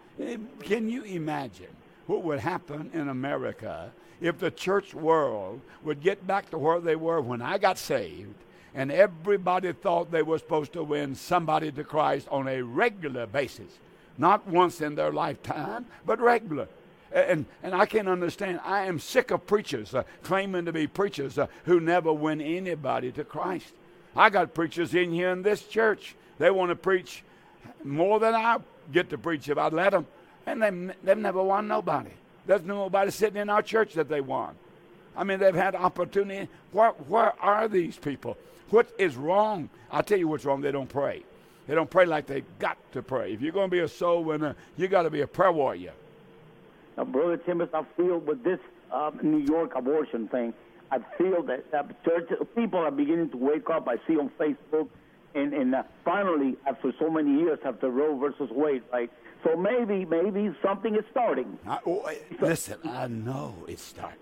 Can you imagine what would happen in America if the church world would get back to where they were when I got saved, and everybody thought they were supposed to win somebody to Christ on a regular basis, not once in their lifetime, but regular. And and I can understand. I am sick of preachers uh, claiming to be preachers uh, who never win anybody to Christ. I got preachers in here in this church. They want to preach more than I get to preach if I'd let them. And they, they've never won nobody. There's nobody sitting in our church that they won. I mean, they've had opportunity. Where, where are these people? What is wrong? I'll tell you what's wrong. They don't pray. They don't pray like they got to pray. If you're going to be a soul winner, you got to be a prayer warrior. Now, Brother Chambers, I feel with this uh, New York abortion thing, I feel that uh, church people are beginning to wake up. I see on Facebook, and, and uh, finally, after so many years, after Roe versus Wade, right? So maybe, maybe something is starting. I, oh, listen, I know it's starting.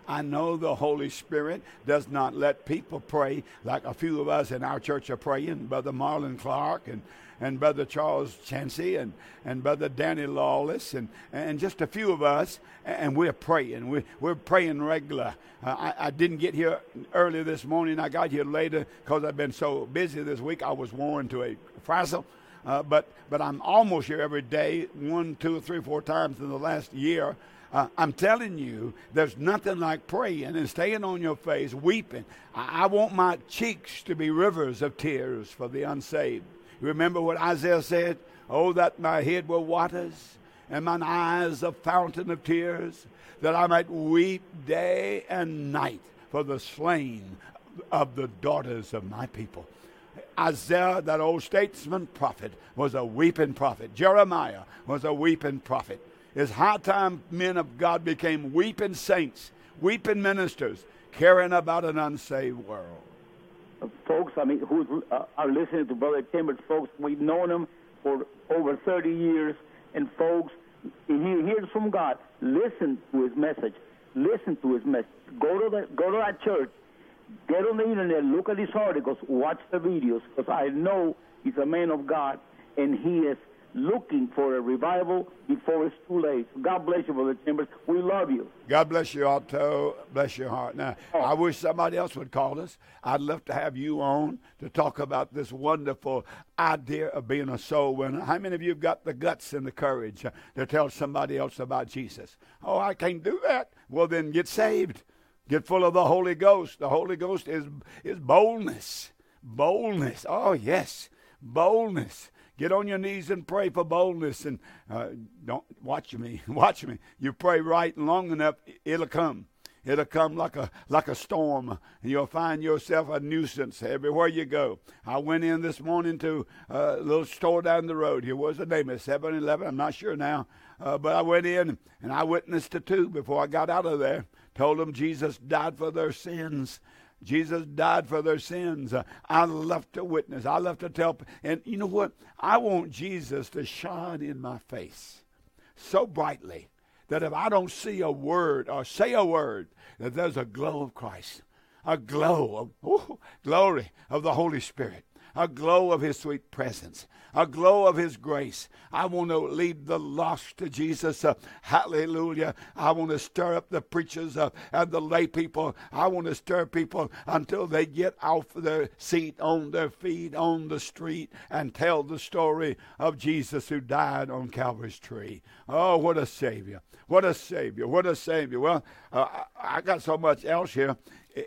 I know the Holy Spirit does not let people pray like a few of us in our church are praying, Brother Marlon Clark and, and Brother Charles Chansey and, and Brother Danny Lawless and, and just a few of us, and we're praying. We, we're praying regular. Uh, I, I didn't get here early this morning. I got here later because I've been so busy this week. I was worn to a frazzle. Uh, but but I'm almost here every day, one, two, three, four times in the last year. Uh, I'm telling you, there's nothing like praying and staying on your face, weeping. I, I want my cheeks to be rivers of tears for the unsaved. You remember what Isaiah said? Oh, that my head were waters and mine eyes a fountain of tears, that I might weep day and night for the slain of the daughters of my people. Isaiah, that old statesman prophet, was a weeping prophet. Jeremiah was a weeping prophet. It's high time men of God became weeping saints, weeping ministers, caring about an unsaved world. Uh, folks, I mean, who uh, are listening to Brother Timbers, folks, we've known him for over thirty years, and folks, he hears from God. Listen to his message. Listen to his message. Go to the go to that church. Get on the internet, look at his articles, watch the videos, because I know he's a man of God, and he is looking for a revival before it's too late. God bless you, Brother Timbers. We love you. God bless you, Otto. Bless your heart. Now, oh. I wish somebody else would call us. I'd love to have you on to talk about this wonderful idea of being a soul winner. How many of you have got the guts and the courage to tell somebody else about Jesus? Oh, I can't do that. Well, then get saved. Get full of the Holy Ghost. The Holy Ghost is, is boldness. Boldness. Oh, yes. Boldness. Get on your knees and pray for boldness. And uh, don't watch me. Watch me. You pray right and long enough, it'll come. It'll come like a like a storm. And you'll find yourself a nuisance everywhere you go. I went in this morning to a little store down the road. Here was the name of seven eleven. I'm not sure now. Uh, but I went in and I witnessed to two before I got out of there. Told them Jesus died for their sins. Jesus died for their sins. Uh, I love to witness. I love to tell. And you know what? I want Jesus to shine in my face so brightly that if I don't see a word or say a word, that there's a glow of Christ, a glow of ooh, glory of the Holy Spirit, a glow of his sweet presence, a glow of his grace. I want to lead the lost to Jesus. Uh, hallelujah. I want to stir up the preachers uh, and the lay people. I want to stir people until they get off their seat, on their feet, on the street, and tell the story of Jesus who died on Calvary's tree. Oh, what a Savior. What a Savior. What a Savior. Well, uh, I, I got so much else here.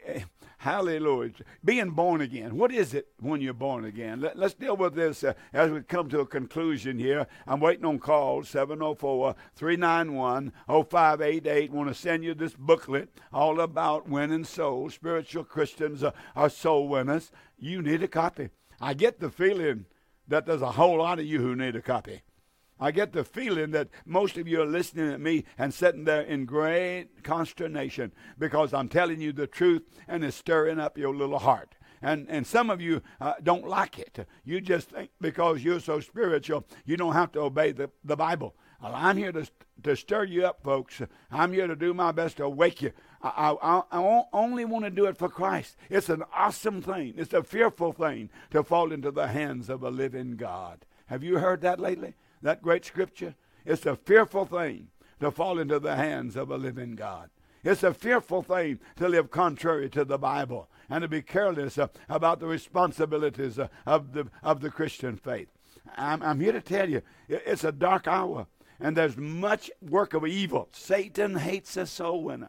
Hallelujah. Being born again. What is it when you're born again? Let, let's deal with this uh, as we come to a conclusion here. I'm waiting on calls, seven oh four, three nine one, oh five eight eight. I want to send you this booklet all about winning souls. Spiritual Christians uh, are soul winners. You need a copy. I get the feeling that there's a whole lot of you who need a copy. I get the feeling that most of you are listening to me and sitting there in great consternation because I'm telling you the truth and it's stirring up your little heart. And and some of you uh, don't like it. You just think because you're so spiritual, you don't have to obey the, the Bible. Well, I'm here to to stir you up, folks. I'm here to do my best to wake you. I, I, I only want to do it for Christ. It's an awesome thing. It's a fearful thing to fall into the hands of a living God. Have you heard that lately? That great scripture? It's a fearful thing to fall into the hands of a living God. It's a fearful thing to live contrary to the Bible and to be careless uh, about the responsibilities uh, of the of the Christian faith. I'm, I'm here to tell you, it's a dark hour, and there's much work of evil. Satan hates a soul winner.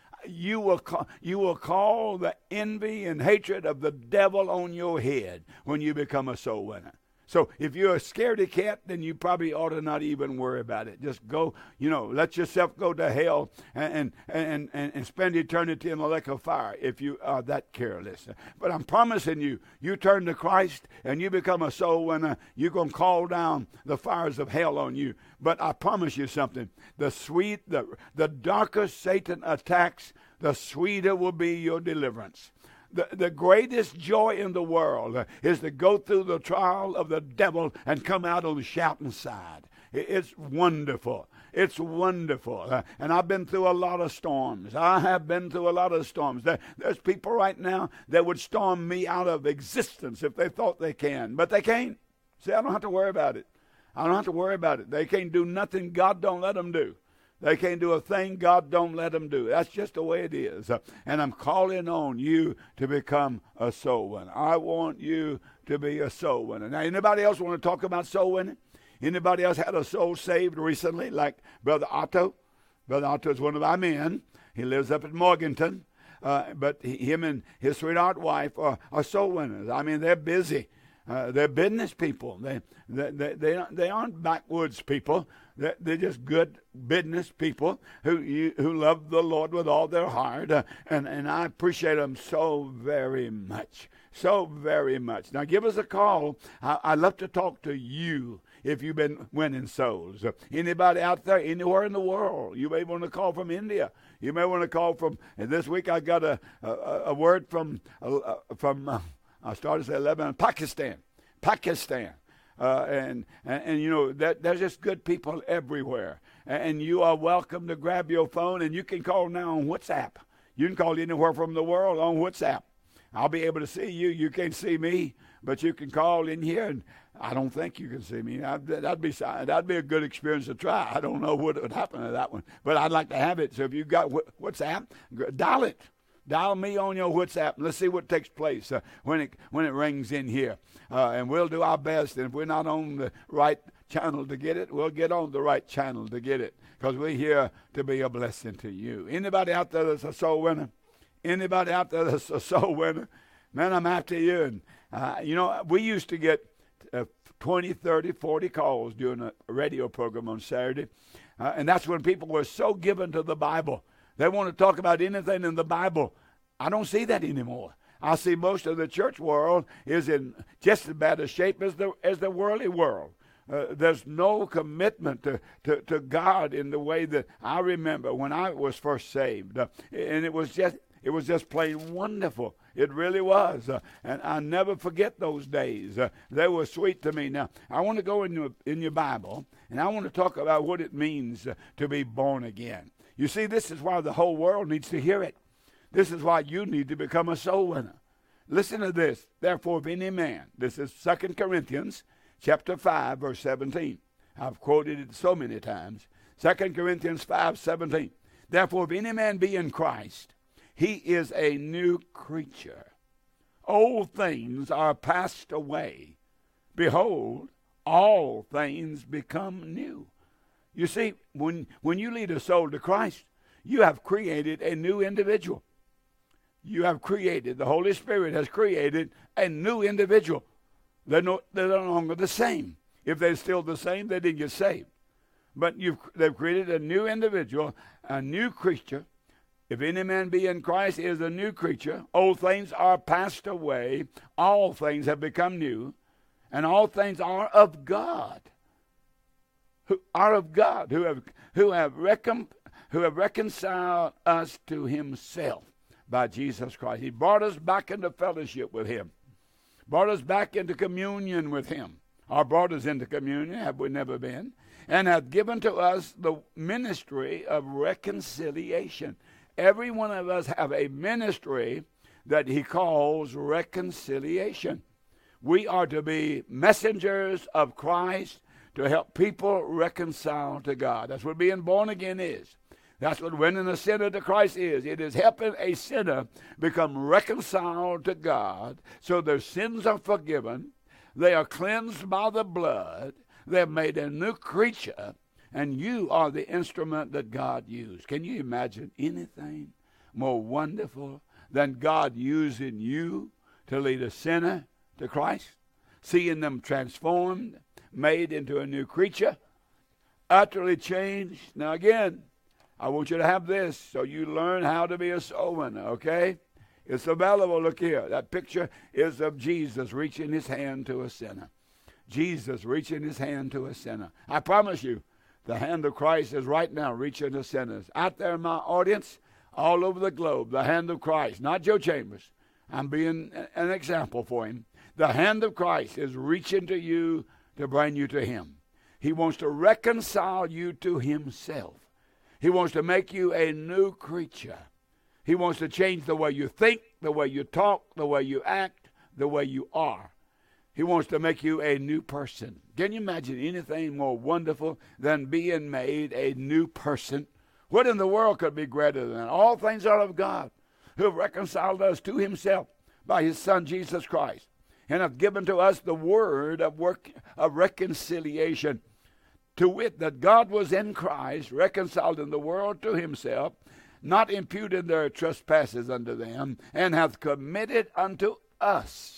You will call, you will call the envy and hatred of the devil on your head when you become a soul winner. So if you're a scaredy cat, then you probably ought to not even worry about it. Just go, you know, let yourself go to hell and and, and, and spend eternity in the lake of fire if you are that careless. But I'm promising you, you turn to Christ and you become a soul winner, you're going to call down the fires of hell on you. But I promise you something. The sweet, the, the darker Satan attacks, the sweeter will be your deliverance. The, the greatest joy in the world is to go through the trial of the devil and come out on the shouting side. It's wonderful. It's wonderful. Uh, and I've been through a lot of storms. I have been through a lot of storms. There, there's people right now that would storm me out of existence if they thought they can. But they can't. See, I don't have to worry about it. I don't have to worry about it. They can't do nothing God don't let them do. They can't do a thing God don't let them do. That's just the way it is. Uh, and I'm calling on you to become a soul winner. I want you to be a soul winner. Now, anybody else want to talk about soul winning? Anybody else had a soul saved recently, like Brother Otto? Brother Otto is one of our men. He lives up in Morganton. Uh, but he, him and his sweetheart wife are, are soul winners. I mean, they're busy. Uh, they're business people. They they they they, they aren't backwoods people. They're, they're just good business people who you, who love the Lord with all their heart. Uh, and and I appreciate them so very much, so very much. Now give us a call. I, I'd love to talk to you if you've been winning souls. Uh, anybody out there, anywhere in the world, you may want to call from India. You may want to call from. And this week I got a a, a word from uh, from. Uh, I started at eleven, Pakistan, Pakistan, uh, and, and and you know that there's just good people everywhere, and, and you are welcome to grab your phone and you can call now on WhatsApp. You can call anywhere from the world on WhatsApp. I'll be able to see you. You can't see me, but you can call in here, and I don't think you can see me. That'd, that'd be that'd be a good experience to try. I don't know what would happen to that one, but I'd like to have it. So if you've got WhatsApp, dial it. Dial me on your WhatsApp and let's see what takes place uh, when it when it rings in here. Uh, and we'll do our best. And if we're not on the right channel to get it, we'll get on the right channel to get it. Because we're here to be a blessing to you. Anybody out there that's a soul winner? Anybody out there that's a soul winner? Man, I'm after you. And, uh, you know, we used to get uh, twenty, thirty, forty calls during a radio program on Saturday. Uh, and that's when people were so given to the Bible. They want to talk about anything in the Bible. I don't see that anymore. I see most of the church world is in just as bad a shape as the as the worldly world. Uh, there's no commitment to, to, to God in the way that I remember when I was first saved. Uh, and it was just it was just plain wonderful. It really was. Uh, and I never forget those days. Uh, they were sweet to me. Now, I want to go in your, in your Bible, and I want to talk about what it means uh, to be born again. You see, this is why the whole world needs to hear it. This is why you need to become a soul winner. Listen to this. Therefore, if any man, this is Second Corinthians chapter five, verse seventeen. I've quoted it so many times. Second Corinthians five, seventeen. Therefore, if any man be in Christ, he is a new creature. Old things are passed away. Behold, all things become new. You see, when, when you lead a soul to Christ, you have created a new individual. You have created, the Holy Spirit has created a new individual. They're no, they're no longer the same. If they're still the same, they didn't get saved. But you've, they've created a new individual, a new creature. If any man be in Christ, he is a new creature. Old things are passed away. All things have become new. And all things are of God. Who are of God, who have who have recon, who have reconciled us to himself by Jesus Christ. He brought us back into fellowship with him. Brought us back into communion with him. Or brought us into communion, have we never been? And hath given to us the ministry of reconciliation. Every one of us have a ministry that he calls reconciliation. We are to be messengers of Christ to help people reconcile to God. That's what being born again is. That's what winning a sinner to Christ is. It is helping a sinner become reconciled to God so their sins are forgiven, they are cleansed by the blood, they're made a new creature, and you are the instrument that God used. Can you imagine anything more wonderful than God using you to lead a sinner to Christ? Seeing them transformed, made into a new creature, utterly changed. Now again, I want you to have this so you learn how to be a soul winner, okay? It's available. Look here. That picture is of Jesus reaching his hand to a sinner. Jesus reaching his hand to a sinner. I promise you, the hand of Christ is right now reaching to sinners. Out there in my audience, all over the globe, the hand of Christ, not Joe Chambers. I'm being an example for him. The hand of Christ is reaching to you to bring you to him. He wants to reconcile you to himself. He wants to make you a new creature. He wants to change the way you think, the way you talk, the way you act, the way you are. He wants to make you a new person. Can you imagine anything more wonderful than being made a new person? What in the world could be greater than that? All things are of God, who have reconciled us to himself by his Son, Jesus Christ, and have given to us the word of work of reconciliation, to wit, that God was in Christ, reconciled in the world to himself, not imputed their trespasses unto them, and hath committed unto us.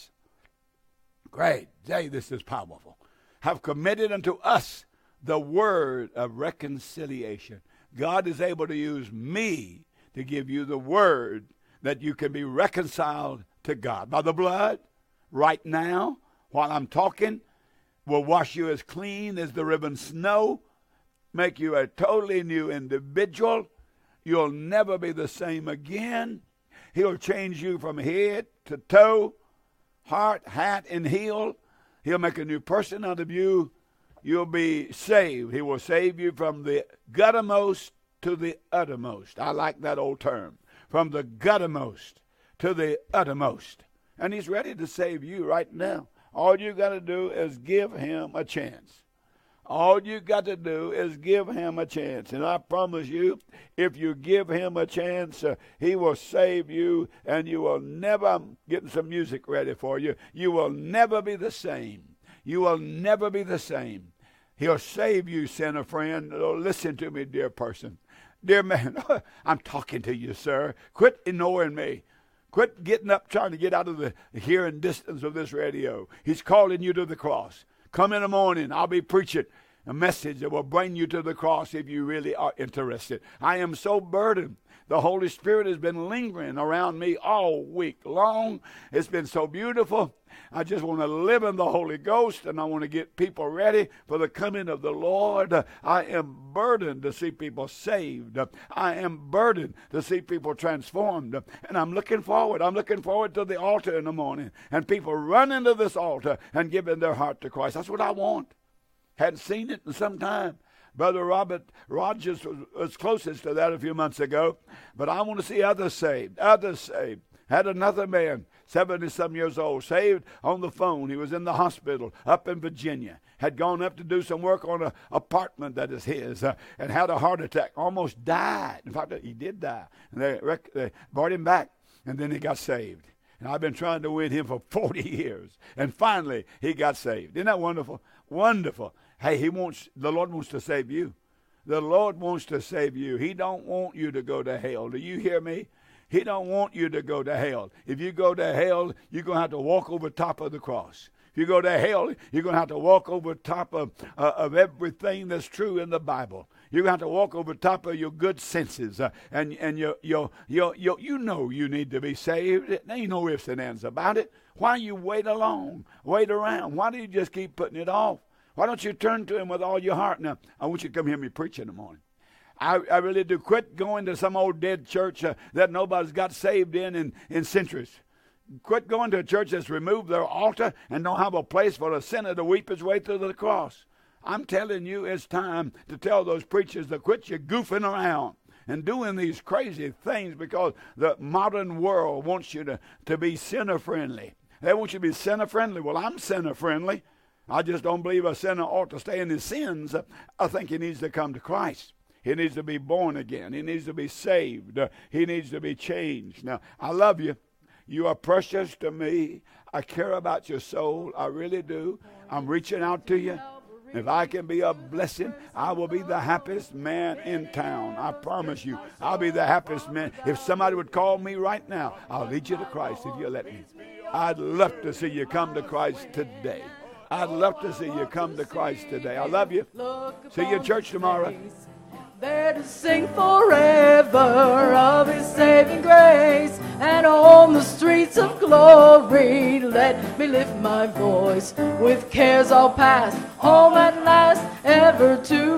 Great. Say, this is powerful. Have committed unto us the word of reconciliation. God is able to use me to give you the word that you can be reconciled to God. By the blood, right now, while I'm talking, will wash you as clean as the riven snow, make you a totally new individual. You'll never be the same again. He'll change you from head to toe, heart, hat, and heel. He'll make a new person out of you. You'll be saved. He will save you from the guttermost to the uttermost. I like that old term. From the guttermost to the uttermost. And he's ready to save you right now. All you got to do is give him a chance. All you got to do is give him a chance. And I promise you, if you give him a chance, uh, he will save you, and you will never, I'm getting some music ready for you, you will never be the same. You will never be the same. He'll save you, sinner friend. Oh, listen to me, dear person. Dear man, I'm talking to you, sir. Quit ignoring me. Quit getting up trying to get out of the hearing distance of this radio. He's calling you to the cross. Come in the morning. I'll be preaching a message that will bring you to the cross if you really are interested. I am so burdened. The Holy Spirit has been lingering around me all week long. It's been so beautiful. I just want to live in the Holy Ghost, and I want to get people ready for the coming of the Lord. I am burdened to see people saved. I am burdened to see people transformed. And I'm looking forward. I'm looking forward to the altar in the morning, and people running to this altar and giving their heart to Christ. That's what I want. Hadn't seen it in some time. Brother Robert Rogers was, was closest to that a few months ago. But I want to see others saved. Others saved. Had another man, seventy-some years old, saved on the phone. He was in the hospital up in Virginia. Had gone up to do some work on an apartment that is his, uh, and had a heart attack. Almost died. In fact, he did die. And they, rec- they brought him back, and then he got saved. And I've been trying to win him for forty years. And finally, he got saved. Isn't that wonderful? Wonderful. Hey, he wants, the Lord wants to save you. The Lord wants to save you. He don't want you to go to hell. Do you hear me? He don't want you to go to hell. If you go to hell, you're going to have to walk over top of the cross. If you go to hell, you're going to have to walk over top of, uh, of everything that's true in the Bible. You're going to have to walk over top of your good senses. Uh, and and you you you you you know you need to be saved. There ain't no ifs and ands about it. Why you wait along, wait around? Why do you just keep putting it off? Why don't you turn to him with all your heart? Now, I want you to come hear me preach in the morning. I, I really do. Quit going to some old dead church uh, that nobody's got saved in, in in centuries. Quit going to a church that's removed their altar and don't have a place for a sinner to weep his way through the cross. I'm telling you, it's time to tell those preachers to quit you goofing around and doing these crazy things, because the modern world wants you to, to be sinner-friendly. They want you to be sinner-friendly. Well, I'm sinner-friendly. I just don't believe a sinner ought to stay in his sins. I think he needs to come to Christ. He needs to be born again. He needs to be saved. Uh, he needs to be changed. Now, I love you. You are precious to me. I care about your soul. I really do. I'm reaching out to you. If I can be a blessing, I will be the happiest man in town. I promise you, I'll be the happiest man. If somebody would call me right now, I'll lead you to Christ if you let me. I'd love to see you come to Christ today. I'd love to see you come to Christ today. I love you. See you in church tomorrow. There to sing forever of his saving grace, and on the streets of glory let me lift my voice, with cares all past, home at last, ever to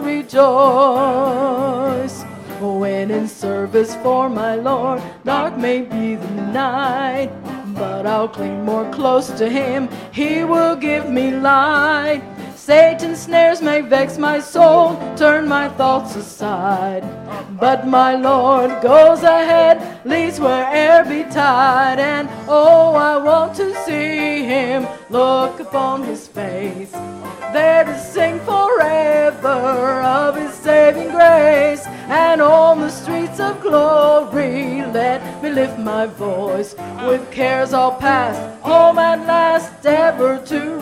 rejoice. When in service for my Lord, dark may be the night, but I'll cling more close to him, he will give me light. Satan's snares may vex my soul, turn my thoughts aside. But my Lord goes ahead, leads where'er betide. And oh, I want to see him, look upon his face, there to sing forever of his saving grace. And on the streets of glory, let me lift my voice, with cares all past, home at last, ever to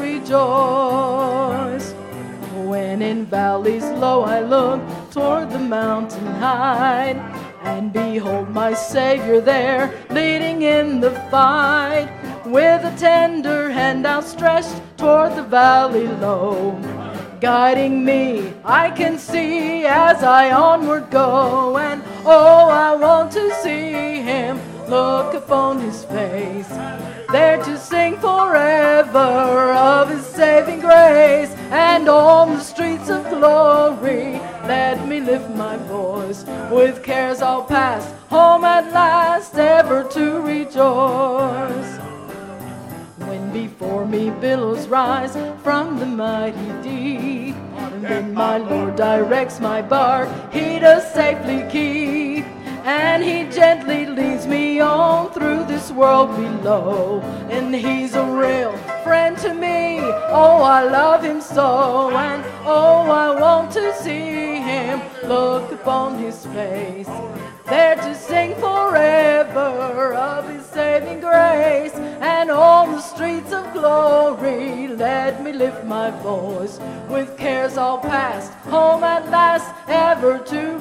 rejoice. When in valleys low I look toward the mountain height, and behold my Savior there, leading in the fight, with a tender hand outstretched toward the valley low, guiding me, I can see as I onward go. And oh, I want to see him, look upon his face, there to sing forever of his saving grace. And on the streets of glory, let me lift my voice, with cares all past, home at last, ever to rejoice. When before me billows rise from the mighty deep, and then my Lord directs my bark, he does safely keep. And he gently leads me on through this world below. And he's a real friend to me, oh, I love him so. And oh, I want to see him, look upon his face, there to sing forever of his saving grace. And on the streets of glory, let me lift my voice, with cares all past, home at last, ever to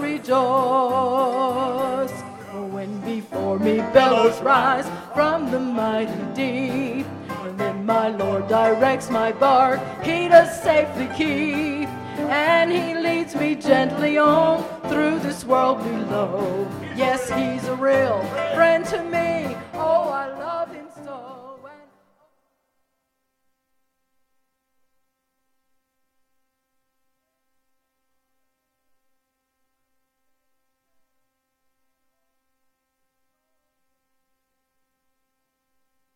rejoice. When before me billows rise from the mighty deep, and then my Lord directs my bark, he does safely keep. And he leads me gently on through this world below. Yes, he's a real friend to me, oh, I love